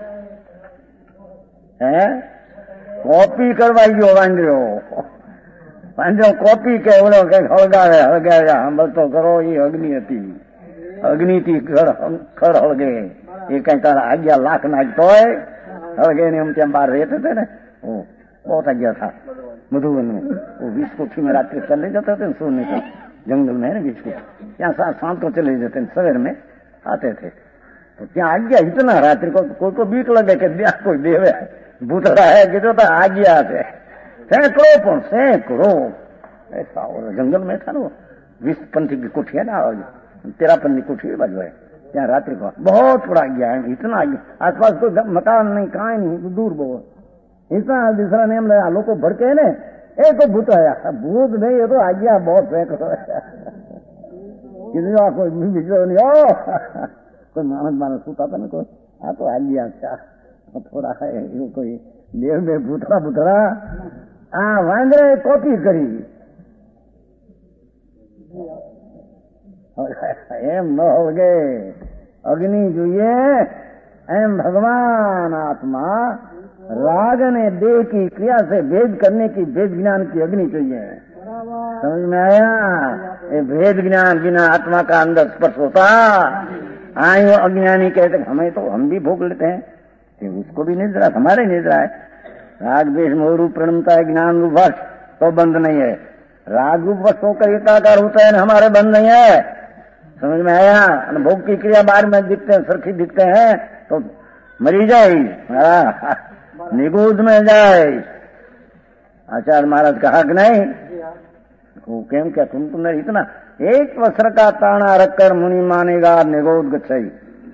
है कॉपी करवाई गयो वांद्रो, वांद्रो कॉपी के बोलो के हळगावे हळगावे हम तो करो, ये अग्नि थी, अग्नि थी खड़ हळगे, ये कहीं तारा आज्ञा लाख नाचतो है हळगे ने हम ત્યાં બહાર रहते थे ना, वो बहुत आज्ञा था मधुबन में, वो बीस कोठी में रात्रि चले जाते थे सोने को, जंगल में है ना बीस कोठी, यहाँ शाम को चले जाते सवेर में आते थे, तो ત્યાં आज्ञा इतना रात्रि को कोई को बीक लगे कि क्या कोई देवे भूतड़ा है कि तो आज्ञा थे, सैकड़ों पर सैकड़ों ऐसा, और जंगल में था ना बीस पंथी की कोठी है ना, तेरह पंथी कोठी है बाजू है, ત્યાં रात्रि को बहुत बड़ा आज्ञा है, इतना आज्ञा, आसपास कोई मकान नहीं, कहीं नहीं, दूर बहुत, इतना दूसरा नेम लगा, लोग को भड़के ने एक तो भूत आया, भूत नहीं ये तो आज्ञा बहुत सैकड़ों है, कोई विचार नहीं हो, कोई मानस मानस सूता था ना कोई, हाँ तो आज्ञा अच्छा थोड़ा है, ये कोई देव में भूतरा भूतरा आ वांद्रे कॉपी करी एम न हो गए, अग्नि જોઈએ एम भगवान आत्मा राग ने देह की क्रिया से भेद करने की भेद ज्ञान की अग्नि चाहिए, समझ में आया? ये भेद ज्ञान बिना आत्मा का अंदर स्पर्श होता, आयो अज्ञानी कहते हमें तो हम भी भोग लेते हैं, उसको भी निद्रा, हमारे निद्रा है, राग द्वेष मोह रूप प्रणमता है, ज्ञान रूप वर्ष तो बंद नहीं है, राग रूप वर्ष होकर एकाकार होता है, हमारे बंद नहीं है, समझ में आया? भोग की क्रिया बाहर में दिखते हैं, सरखी दिखते हैं तो मरी जाए, निगूद में जाए, आचार्य महाराज कहा कि नहीं, वो केम क्या तुम तुमने इतना एक वस्त्र का ताना रखकर मुनि मानेगा निगोद गच्छई,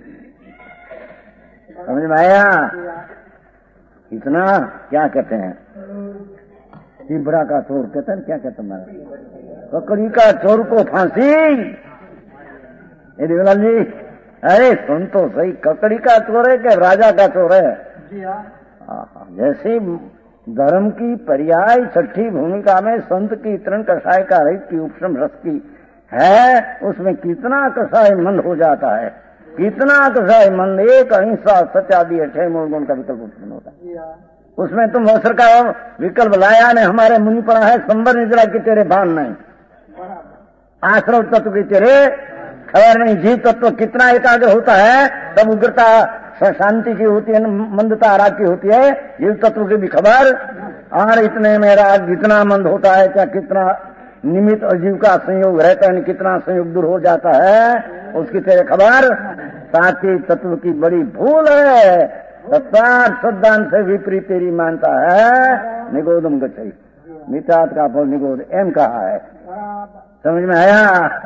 समझ में आया? इतना क्या कहते हैं, तिबड़ा का चोर कहते हैं, क्या कहते हैं, ककड़ी का चोर को फांसी, ये देवलाल जी अरे सुन तो सही, ककड़ी का चोर है कि राजा का चोर है? जैसे धर्म की पर्याय छठी भूमिका में संत की तृण कषाय का रहित की उपशम रस की है, उसमें कितना कषाय मंद हो जाता है, कितना कषाय मंद, एक अहिंसा सत्यादि अठे मूल गुण का विकल्प उत्पन्न होता है, उसमें तुम अवसर का विकल्प लाया ने, हमारे मुनि पड़ा है संबर निद्रा की तेरे भान नहीं, आश्रव तत्व की तेरे खबर नहीं, जीव तत्व कितना एकाग्र होता है तब उग्रता शांति की होती है, मंदता राग की होती है, जीव तत्व की भी खबर, और इतने में राग जितना मंद होता है, क्या कितना निमित्त और जीव का संयोग रहता है, कितना संयोग दूर हो जाता है, उसकी तेरे खबर, साथी तत्व की बड़ी भूल है, तत्वार श्रद्धांत से विपरीत तेरी मानता है, निगोदम गच्छई, मिथ्यात का फल निगोद एम कहा है, समझ में आया?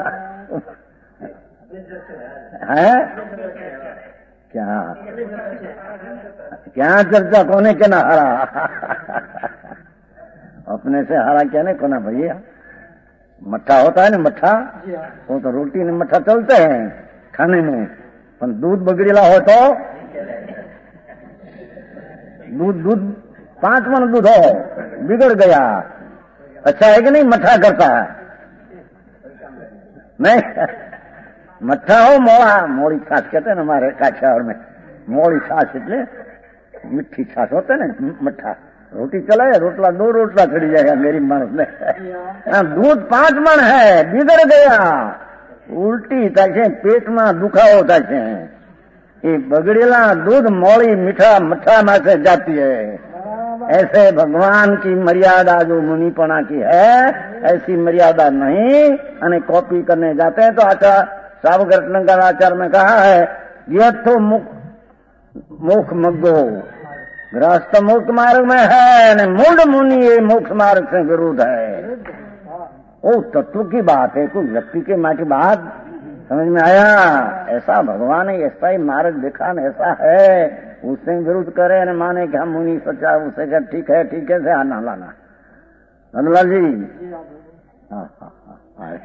है क्या क्या चर्चा कोने के ना हरा, अपने से हरा क्या नहीं कोना भैया, मट्ठा होता है ना, मट्ठा वो तो रोटी ने मट्ठा चलते हैं खाने में, पर दूध बगड़ेला हो तो दूध दूध पांच मन दूध हो, बिगड़ गया, अच्छा है कि नहीं? मट्ठा करता है नहीं? मट्ठा हो मोड़ा, मोड़ी छाछ कहते हैं ना हमारे काठियावाड़ में, मोड़ी छाछ એટલે મીઠી છાશ होते ना मट्ठा। रोटी चलाए, रोटला दो रोटला चढ़ी जाएगा मेरी मानस में। दूध पांच मन है, बिगड़ गया, उल्टी થાય पेट में दुखाવો થાય, ये बगड़ेला दूध मोड़ी मीठा मट्ठा में से जाती है। ऐसे भगवान की मर्यादा जो मुनिपना की है, ऐसी मर्यादा नहीं। अने कॉपी करने जाते हैं तो आचार्य सावक रत्नाकर आचार्य में कहा है, यह तो मोक्ष मग्गो, गृहस्थ मोक्ष मार्ग में है, मूढ़ मुनि ये मोक्ष मार्ग से विरोध है। वो तत्व की बात है, कोई व्यक्ति के माँ की बात समझ में आया? ऐसा भगवान ने ऐसा ही मार्ग देखा न, ऐसा है, उससे विरुद्ध करे न माने कि हम मुनि सोचा, उसे क्या ठीक है ठीक है से आना लाना। नंदलाल जी, हाँ हाँ हाँ,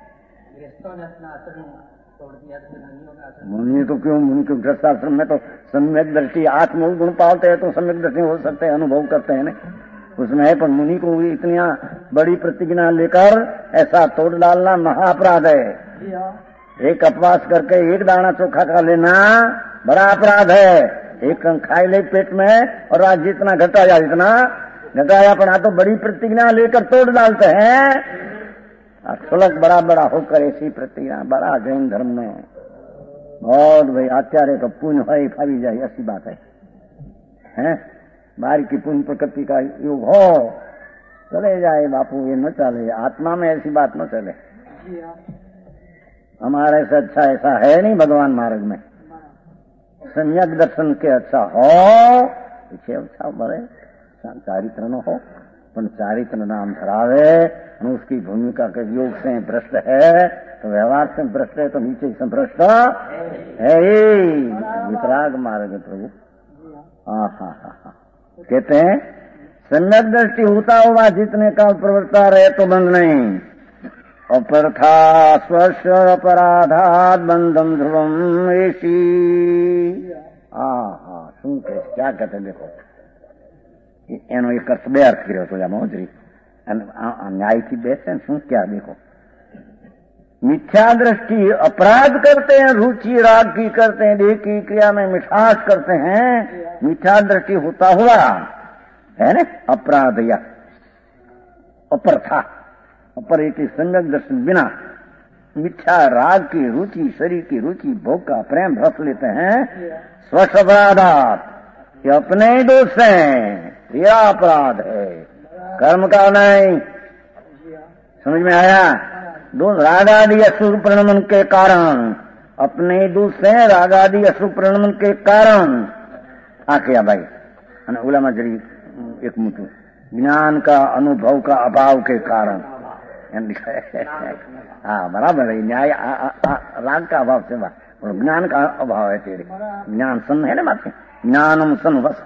मुनि तो क्यों, मुनि क्यों? गृहस्थाश्रम में तो सम्यक दृष्टि आत्म गुण पाते हैं तो सम्यक दृष्टि हो सकते हैं, अनुभव करते हैं ना, उसमें है। पर मुनि को भी इतनी बड़ी प्रतिज्ञा लेकर ऐसा तोड़ डालना महाअपराध है। एक अपवास करके एक दाना चोखा खा लेना बड़ा अपराध है। एक खाई ले पेट में और आज जितना घटाया इतना घटाया, पर आ तो बड़ी प्रतिज्ञा लेकर तोड़ डालते हैं। सुलग बड़ा बड़ा होकर ऐसी प्रतिज्ञा बड़ा जैन धर्म में बहुत भाई आचार्य का पुण्य है, फावी जाए ऐसी बात है, हैं? बाहर की पुण्य प्रकृति का योग हो चले जाए बापू, ये न चले, आत्मा में ऐसी बात न चले। हमारे से अच्छा ऐसा है नहीं भगवान मार्ग में। सम्यक दर्शन के अच्छा हो, पीछे अच्छा बड़े चारित्र न हो, पर चारित्र नाम धरावे, उसकी भूमिका के योग से भ्रष्ट है तो व्यवहार से भ्रष्ट है तो नीचे से भ्रष्ट है। वितराग मार्ग है प्रभु। हाँ हाँ हाँ हाँ, कहते हैं सम्यक दृष्टि होता हुआ जितने काल प्रवृत्ता रहे तो बंद नहीं। अपरथा स्वर्श अपराधात बंधम ध्रुवम ऐसी। हाँ हाँ, सुन के क्या कहते देखो, એનો એક અર્થ બે અર્થ કર્યો હતો મોજરી ન્યાયથી બેસે શું क्या देखो, मिथ्या दृष्टि अपराध करते हैं, रुचि राग की करते हैं, देह की क्रिया में मिठास करते हैं, मिथ्या दृष्टि होता हुआ है ना अपराध या अपर था, अपर एक सम्यक दर्शन बिना मिथ्या राग की रुचि, शरीर की रुचि, भोग का प्रेम रख लेते हैं। स्वश अपराधात, ये अपने ही दोष हैं, तेरा अपराध है, कर्म का नहीं। समझ में आया? दोष रागादि असुर प्रणमन के कारण, अपने ही दोष है रागादि असुर प्रणमन के कारण। आ क्या भाई, અને ઓલામાં જરી એક મોટું જ્ઞાન का अनुभव का अभाव के कारण। हाँ बराबर है, न्याय राग का अभाव से बात, और ज्ञान का अभाव है तेरे। ज्ञान सन है ना बात, ज्ञानम सन बस,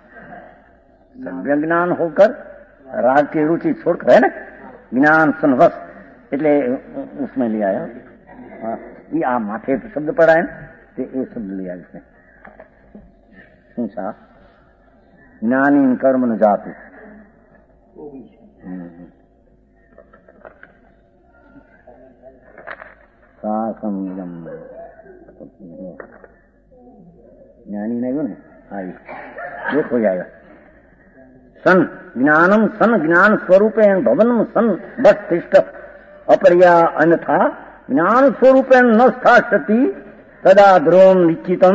सभ्य ज्ञान होकर राग की रुचि छोड़कर है ना, ज्ञान सन बस, એટલે उसमें ले आया। ये आ माथे पे शब्द पड़ा है तो ये शब्द लिया इसमें। શું છે? જ્ઞાની કર્મ ન જાતું। સાસંગમ ज्ञानी नहीं हो ना, आई देखो जाएगा। सन ज्ञानम सन, ज्ञान स्वरूपेण भवनम सन बस तिष्ठ अपर्या अन्यथा ज्ञान स्वरूपेण न स्थास्यति तदा ध्रुवम निश्चितम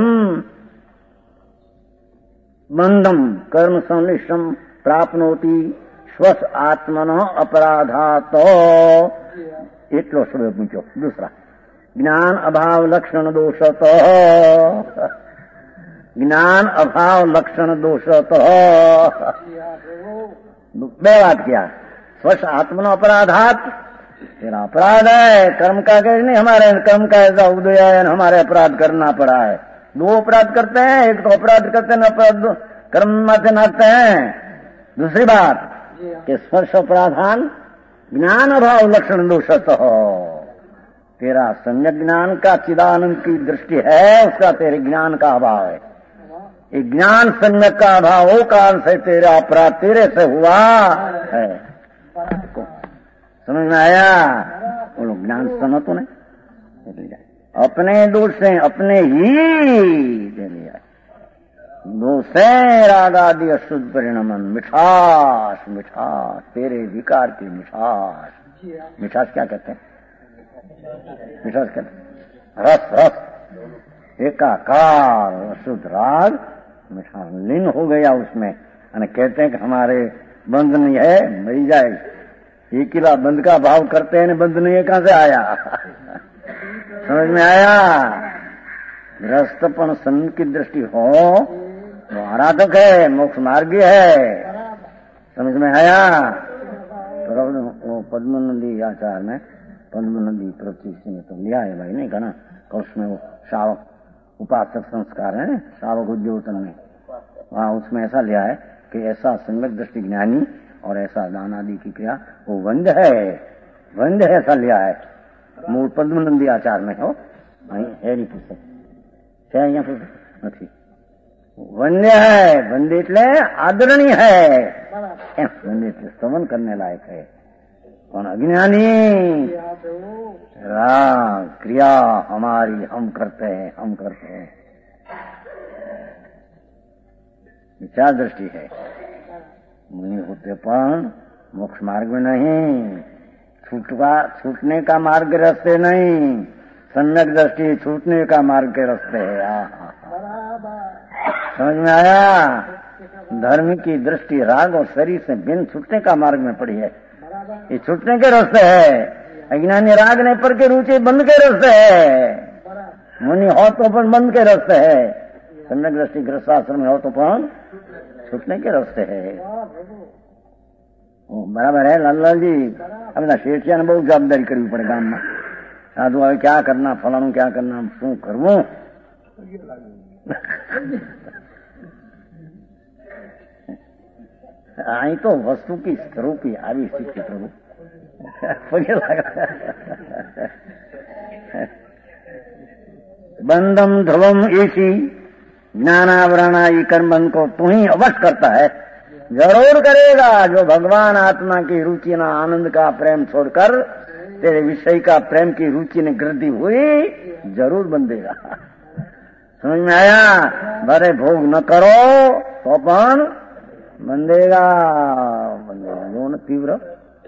बंधम कर्म संलिष्टम प्राप्नोति स्वस आत्मन अपराधात। એટલો શબ્દ પૂછ્યો। दूसरा ज्ञान अभाव लक्षण दोषत, ज्ञान अभाव लक्षण दोषत। बे बात क्या, स्वश आत्मनो अपराधात, तेरा अपराध है, कर्म का कह नहीं, हमारे कर्म का ऐसा उदय है, हमारे अपराध करना पड़ा है। दो अपराध करते हैं, एक तो अपराध करते हैं, अपराध कर्म माथे नाचते हैं। दूसरी बात कि स्पर्श अपराधान ज्ञान अभाव लक्षण दोषत हो, तेरा सम्यक ज्ञान का चिदानंद की दृष्टि है, उसका तेरे ज्ञान का अभाव है। ये ज्ञान सम्यक का अभाव वो काल से तेरा अपराध तेरे से हुआ है। समझ में आया? वो लोग ज्ञान सुनो तो नहीं, अपने दोष से अपने ही दे लिया। दोष से राग आदि अशुद्ध परिणमन, मिठास मिठास तेरे विकार की मिठास। मिठास क्या कहते हैं? मिठास कहते हैं रस रस एकाकार अशुद्ध राग मिठास लीन हो गया उसमें। और कहते हैं कि हमारे बंद नहीं है, मरी जाएगी। ये किला बंद का भाव करते हैं, बंद नहीं है, कहां से आया? समझ में आया? ग्रस्तपन सन की दृष्टि हो वो आराधक है, मोक्ष मार्गी है। समझ में आया? तो वो पद्मनंदी आचार में पद्मनंदी प्रतिष्ठा में तो लिया है भाई, नहीं कहना तो उसमें वो शावक उपासक संस्कार है, शावक उद्योतन में, वहां उसमें ऐसा लिया है कि ऐसा सम्यक दृष्टि ज्ञानी और ऐसा दान आदि की क्रिया वो वंद है, वंद है, ऐसा लिया है। मूल पद्मनंदी आचार में हो है नहीं पुस्तक क्या यहाँ पुस्तक नहीं। वंद्य है, वंद्य એટલે आदरणीय है, वंद्य स्तवन करने लायक है। कौन? अज्ञानी। राग क्रिया हमारी हम करते हैं, हम करते हैं, विचार दृष्टि है। मुनि होते पण मोक्ष मार्ग में नहीं, छूटका छूटने का मार्ग के रास्ते नहीं, सम्यक दृष्टि छूटने का मार्ग के रास्ते है। समझ में आया? धर्म की दृष्टि राग और शरीर से बिन छूटने का मार्ग में पड़ी है, ये छूटने के रास्ते है। अज्ञानी राग नहीं पर के रुचि बंद के रास्ते है, मुनि हो तो पण बंद के रास्ते है, सम्यक दृष्टि गृहस्थाश्रम में हो तो पण छूटने के रास्ते है। बराबर है लाललाल जी? अपना शेठिया ने बहुत जवाबदारी करवी पड़े गाम में। साधु હવે क्या करना, फलाणु क्या करना, શું કરવું? અહીં તો વસ્તુ की स्वरूपी આવી સ્થિતિ પ્રભુ પગે લાગા। बंधम ध्रुवम ईसी ज्ञानावरणाई कर्म बंध को तू ही अवश्य करता है, जरूर करेगा। जो भगवान आत्मा की रुचि ना आनंद का प्रेम छोड़कर तेरे विषय का प्रेम की रुचि ने वृद्धि हुई, जरूर बंधेगा। समझ में आया? भरे भोग न करो तो पण बंधेगा, बंधेगा। जो न तीव्र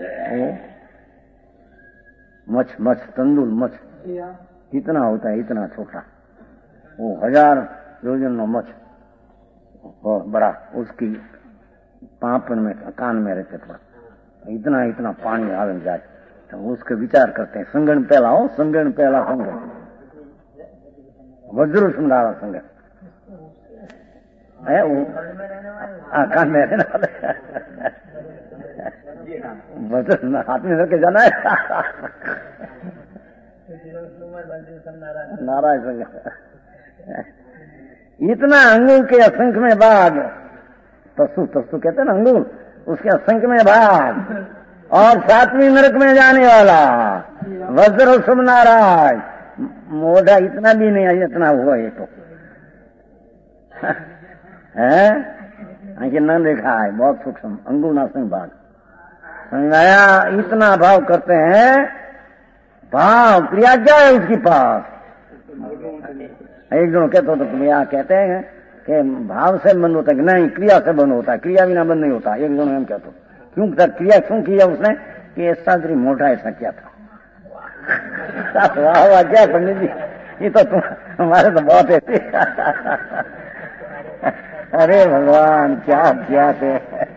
मछ मछ तंदुल मछ कितना होता है, इतना छोटा, वो हजार योजन नो मछ और बड़ा, उसकी पापन में कान में रहते थोड़ा, इतना इतना पानी आवे जाए तो उसके विचार करते हैं। संगण पहला हो, संगण पहला संगण, वज्र सुंदर संगण है वो कान में रहने वाले वज्र हाथ में रख के जाना है। नारायण संगण इतना अंगुल के असंख्य में भाग, तस्तु तस्तु कहते हैं ना अंगुल, उसके असंख्य में भाग, और सातवीं नरक में जाने वाला वज्र शुभ नारायण। मोढ़ा इतना भी नहीं है, इतना हुआ ये तो है, आंखें न देखा है, बहुत सूक्ष्म अंगुल नासंग भाग। समझाया? इतना भाव करते हैं, भाव क्रिया क्या है उसकी पास। एक जन कहते हो तो तुम यहाँ कहते हैं कि भाव से बंद होता है, नहीं क्रिया से बंद होता है, क्रिया बिना बंद नहीं होता। एक जन हम कहते हो क्यों क्रिया क्यों किया उसने कि ऐसा तेरी मोटा ऐसा किया था। वाह वाह क्या पंडित जी, ये तो तुम हमारे तो बहुत ऐसे। अरे भगवान क्या किया थे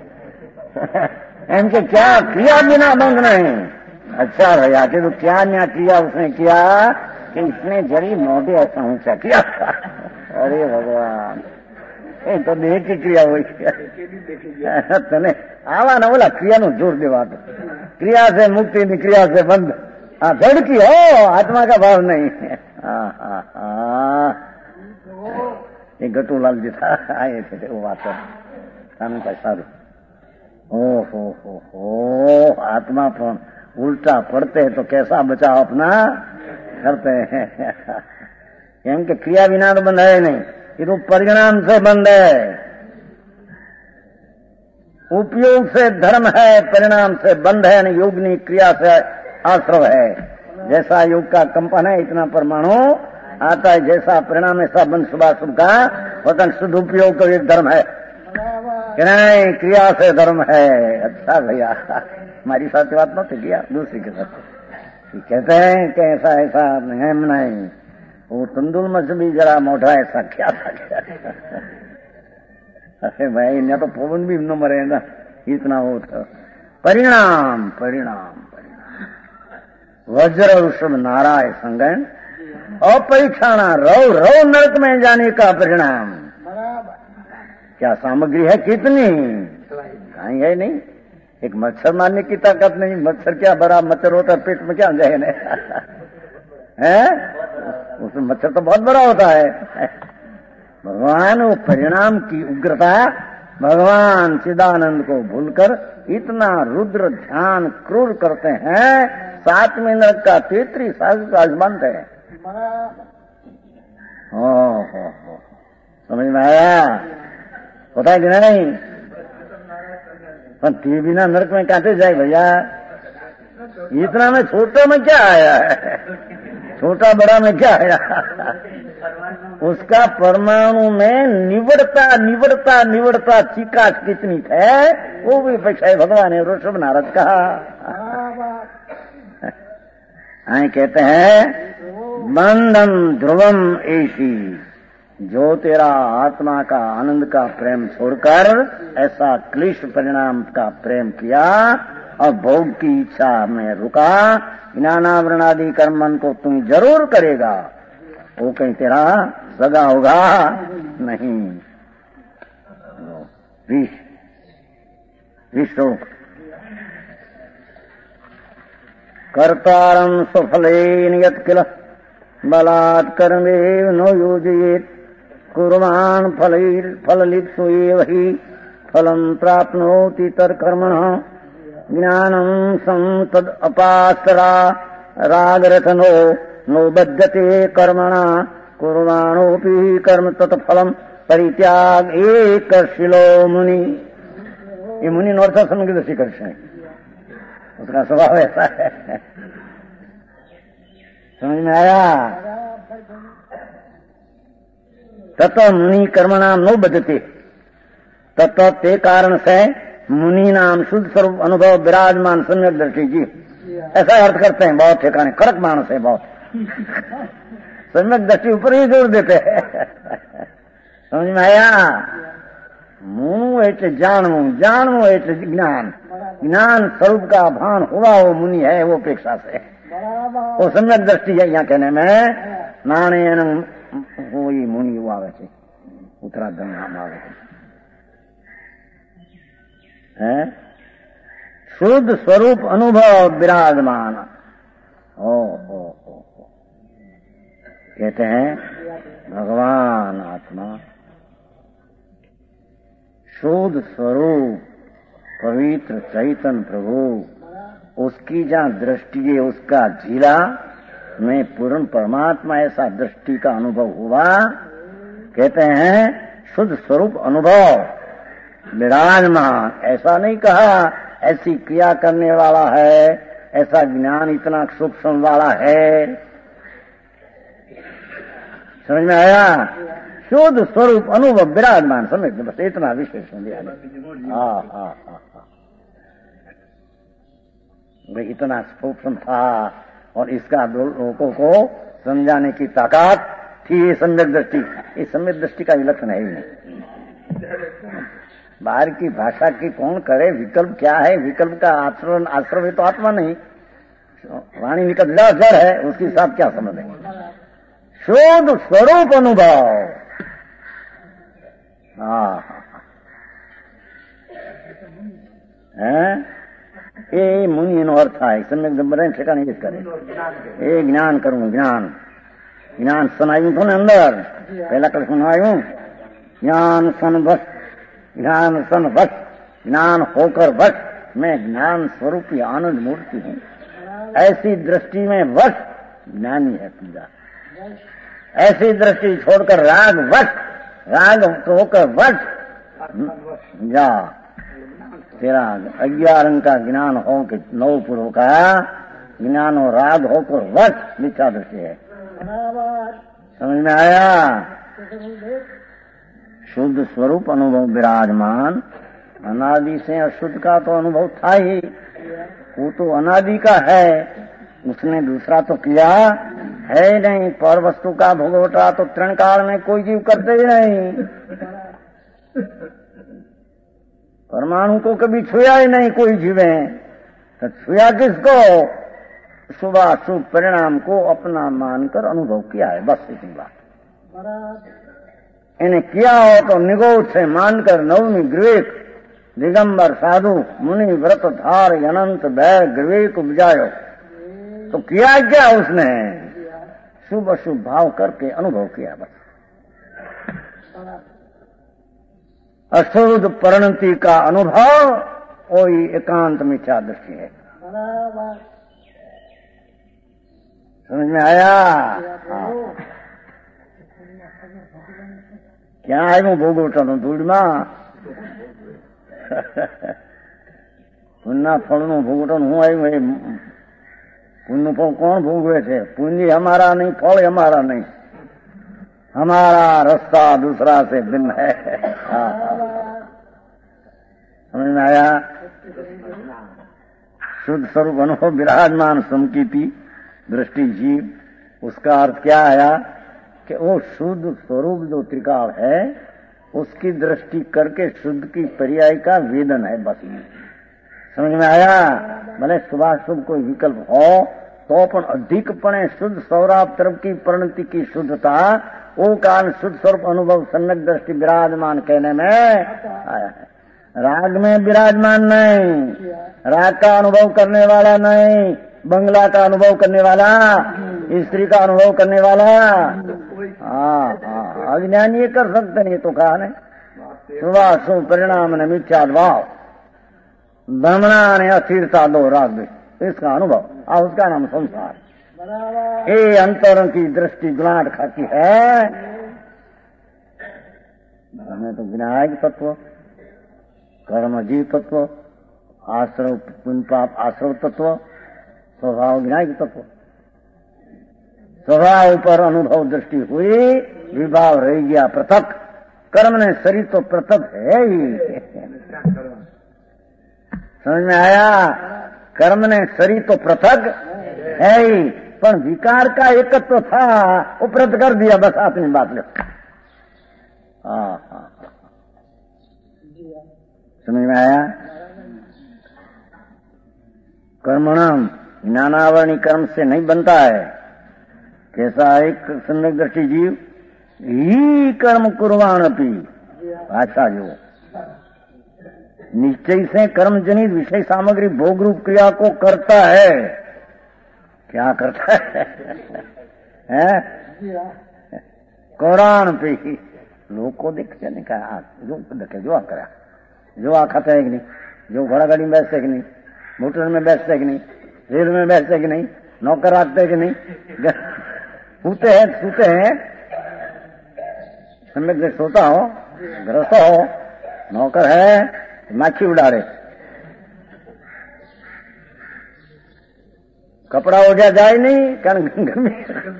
इनके, क्या क्रिया बिना बंद नहीं। अच्छा भैया कि तो क्या नया किया उसने किया कि इसने जरी मोटे ऐसा ऊंचा किया। अरे भगवान એ તો દેહ की क्रिया हुई तने आवा ना बोला क्रिया नु जोर देवा, क्रिया से मुक्ति नहीं क्रिया से बंद। हाँ धड़की हो, आत्मा का भाव नहीं। हाँ हाँ हाँ ये गटूलाल जी था आए थे वो बात कानून का सारू। ओ हो हो हो आत्मा पर उल्टा पड़ते हैं तो कैसा बचाव अपना करते हैं। एम के क्रिया विना तो बंध है नहीं, ये तो परिणाम से बंध है। उपयोग से धर्म है, परिणाम से बंध है, न योगनी क्रिया से आश्रव है। जैसा योग का कंपन है इतना परमाणु आता है, जैसा परिणाम ऐसा बंध शुभाशुभ का वतन शुद्ध उपयोग का एक धर्म है कि नहीं, क्रिया से धर्म है। अच्छा भैया, हमारी साथ बात मत किया, दूसरी के साथ कहते हैं कि ऐसा ऐसा है नहीं, वो तंदुल मच भी जरा मोटा ऐसा क्या था क्या। अरे भाई इन्हें तो पवन भी न मरे ना, इतना हो था। परिणाम परिणाम परिणाम वज्र ऋषभ नाराय संगन अपरीक्षाणा रव रव नरक में जाने का परिणाम। क्या सामग्री है कितनी, कहीं है नहीं। एक मच्छर मारने की ताकत नहीं, मच्छर क्या बड़ा मच्छर होता है, पेट में क्या जाए है, उसमें मच्छर तो बहुत बड़ा होता है। भगवान वो परिणाम की उग्रता, भगवान चिदानंद को भूलकर इतना रुद्र ध्यान क्रूर करते हैं, सातवें नरक का तेतरी साल बंद है। हो हो हो समझ में आया, होता है कि नहीं। पर ते बिना नरक में काटे जाए भैया, इतना में छोटा में क्या आया है, छोटा बड़ा में क्या आया। उसका परमाणु में निवड़ता निवड़ता निवड़ता चिकास कितनी है, वो भी अपेक्षा भगवान ने ऋषभ नारद कहा। आए कहते हैं बंधन ध्रुवम ऐसी, जो तेरा आत्मा का आनंद का प्रेम छोड़कर ऐसा क्लिष्ट परिणाम का प्रेम किया और भोग की इच्छा में रुका, ज्ञानावरणादि कर्मन को तुम जरूर करेगा, वो कहीं तेरा सगा होगा नहीं। विश्व कर्तारं सुफलेन यत् किल बलात् कर्मेव नो योजयेत् कुर्वान् फलैर् फललिप्सु एव हि फलं प्राप्नोति तत्कर्मणः ज्ञानं सं तद् अपासरा रागरसनो नो बध्यते कर्मणा कुर्वाणोऽपि कर्म तत्फलम् परित्याग एक शिलो मुनि। ये मुनि नौर्थ समझ दृष्टि कृष्ण है, उसका स्वभाव ऐसा है। समझ में आया। तत्व मुनि कर्मणाम नो बद्धते, तत्व ते कारण से मुनि नाम शुद्ध स्वरूप अनुभव विराजमान सम्यक दृष्टि जी, ऐसा अर्थ करते हैं बहुत ठिकाने। कड़क मानस है बहुत, सम्यक दृष्टि ऊपर ही जोर देते हैं। समझ में आया। मुनु एट जानवू, जानवू एट ज्ञान, ज्ञान स्वरूप का भान हुआ वो मुनि है, वो अपेक्षा से वो सम्यक दृष्टि है। यहाँ कहने में नारायण वही मुनि हुआ वैसे उत्तराखंड नाम आवे है, शुद्ध स्वरूप अनुभव विराजमान। ओ हो हो कहते हैं भगवान आत्मा शुद्ध स्वरूप पवित्र चैतन्य प्रभु, उसकी जहाँ दृष्टि है उसका जिला में पूर्ण परमात्मा, ऐसा दृष्टि का अनुभव हुआ। कहते हैं शुद्ध स्वरूप अनुभव विराजमान। ऐसा नहीं कहा ऐसी क्रिया करने वाला है, ऐसा ज्ञान इतना सूक्ष्म वाला है। समझ में आया। शुद्ध स्वरूप अनुभव विराजमान, समझ बस इतना विशेषण दिया। हाँ हाँ हाँ हाँ इतना सूक्ष्म था और इसका लोगों को समझाने की ताकत थी। ये सम्यक दृष्टि, ये सम्यक दृष्टि का विलक्षण है ही नहीं। बाहर की भाषा की कौन करे, विकल्प क्या है, विकल्प का आचरण आश्रम है तो आत्मा नहीं, वाणी विकल्प जड़ है, उसके साथ क्या समझ है। शुद्ध स्वरूप अनुभव। हाँ है ये मुनि नो अर्थ है। सम्यक दंबरे ठिकाने जिस करे ये ज्ञान करूं, ज्ञान ज्ञान सुनायू तो अंदर पहला कल सुनायू ज्ञान सन बस, ज्ञान सन बस, ज्ञान होकर बस मैं ज्ञान स्वरूपी आनंद मूर्ति हूँ। ऐसी दृष्टि में वश ज्ञानी है पूजा, ऐसी दृष्टि छोड़कर राग वश राग तो होकर वश जा तेरा ग्यारह अंक का ज्ञान हो के नौ पुरों का ज्ञान और राग होकर वश मिथ्या दृष्टि है। समझ में आया? शुद्ध स्वरूप अनुभव विराजमान, अनादि से अशुद्ध का तो अनुभव था ही, वो तो अनादि का है, उसने दूसरा तो किया है नहीं। पर वस्तु का भोगवटा तो तृण काल में कोई जीव करते ही नहीं। परमाणु को कभी छुआ ही नहीं कोई जीवे, तो छुआ किसको? शुभ अशुभ परिणाम को अपना मानकर अनुभव किया है, बस इतनी बात। इन्हें किया हो तो निगोद से मानकर नवमी ग्रीक दिगंबर साधु मुनि व्रत धार अनंत बैर ग्रीक उपजायो, तो किया क्या उसने? शुभ अशुभ भाव करके अनुभव किया बस। अशुद्ध परिणति का अनुभव वही एकांत मिथ्या दृष्टि है। समझ में आया? हाँ। क्या है वो भोगवટાનો ધૂળમાં પુણ્યના ફળનો ભોગવટાનો હું આવ્યું એ પુણ્યનું ફળ કોણ ભોગવે છે? પુણ્ય हमारा नहीं, फल हमारा नहीं, हमारा रास्ता दूसरा से भिन्न है। समझ में आया? शुद्ध स्वरूप अनुभव विराजमान समकीति दृष्टि जीव, उसका अर्थ क्या आया कि वो शुद्ध स्वरूप जो त्रिकाल है उसकी दृष्टि करके शुद्ध की पर्याय का वेदन है बस। समझ में आया? भले शुभाशुभ कोई विकल्प हो तो पण अधिकपणे शुद्ध सौराप तरफ की परिणति की शुद्धता वो कारण शुद्ध स्वरूप अनुभव सन्नक दृष्टि विराजमान कहने में आया है। राग में विराजमान नहीं, राग का अनुभव करने वाला नहीं, बंगला का अनुभव करने वाला, स्त्री का अनुभव करने वाला। हाँ हाँ, अज्ञानी ये कर सकते नहीं तो कहा नहीं। शुभाशुभ परिणाम ने मिथ्या भाव, ब्रह्मणा ने अस्थिरता दो राग, इसका अनुभव और उसका नाम संसार। ये अंतरों की दृष्टि गुलाट खाती है। हमें तो विनायक तत्व, कर्मजीव तत्व, आश्रव पुण्य पाप आश्रव तत्व, स्वभाव विनायक तत्व, स्वभाव पर अनुभव दृष्टि हुई, विभाव रह गया पृथक। कर्म ने शरीर तो पृथक है ही। समझ में आया? कर्म ने शरीर तो पृथक है ही, पर विकार का एकत्व तो था, वो पृथक कर दिया बस। अपनी बात लो। हाँ हाँ, समझ में आया? कर्मणाम ज्ञानावरणी कर्म से नहीं बनता है। कैसा एक सम्यक दृष्टि जीव ही कर्म कुर्वाण अपी, अच्छा जो निश्चय से कर्म जनित विषय सामग्री भोग रूप क्रिया को करता है। क्या करता है? हैं? कुरान पे ही लोग को देखते नहीं कहा जो देखे जो आ करा, जो आ खाता है कि नहीं, जो घोड़ा गाड़ी में बैठते कि नहीं, मोटर में बैठते कि नहीं, रेल में बैठते कि नहीं, नौकर रखते कि नहीं, सोते हैं सोते हैं सम्यक से सोता हो, गृहस्थ हो, नौकर है, माछी उड़ा रहे, कपड़ा ओढ़ा जाए नहीं गर्मी,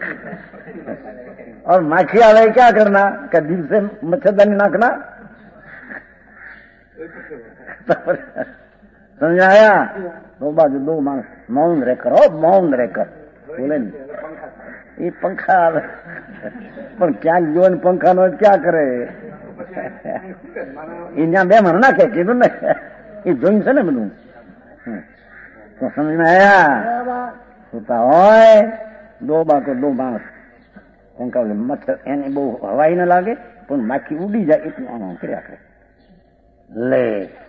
और माछी आ रही क्या करना? क्या दिल से मच्छरदानी नाकना? समझ आया? दो बाजू दो मांग मौन रहकर हो, मौन रहकर बोले नहीं। ये पंखा पर क्या जीवन पंखा नो क्या करे? यहाँ बे मन ना क्या कीधु ने ये जोइन से ने બધું तो समझ में आया? होता होय दो बाको दो मांस पंखा बोले मच्छर एने बहु हवाई न लागे पण माखी उड़ी जाए इतने आना કર્યા કરે ले।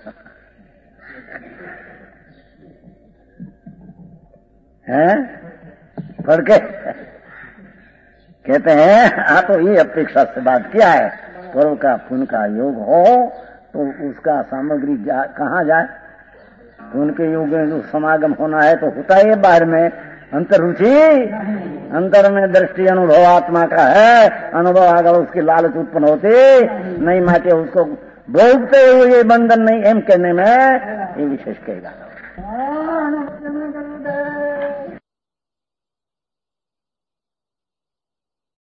हैं? पर के कहते हैं आ तो ये अपेक्षा से बात किया है, पूर्व का पुण्य का योग हो तो उसका सामग्री जा, कहाँ जाए? पुण्य के योग में जो समागम होना है तो होता है बाहर में अंतर रुचि अंतर में दृष्टि अनुभव आत्मा का है, अनुभव आगर उसकी लालच उत्पन्न होती नहीं, माटे उसको भोगते हुए ये बंधन नहीं एम कहने में ये विशेष कहेगा।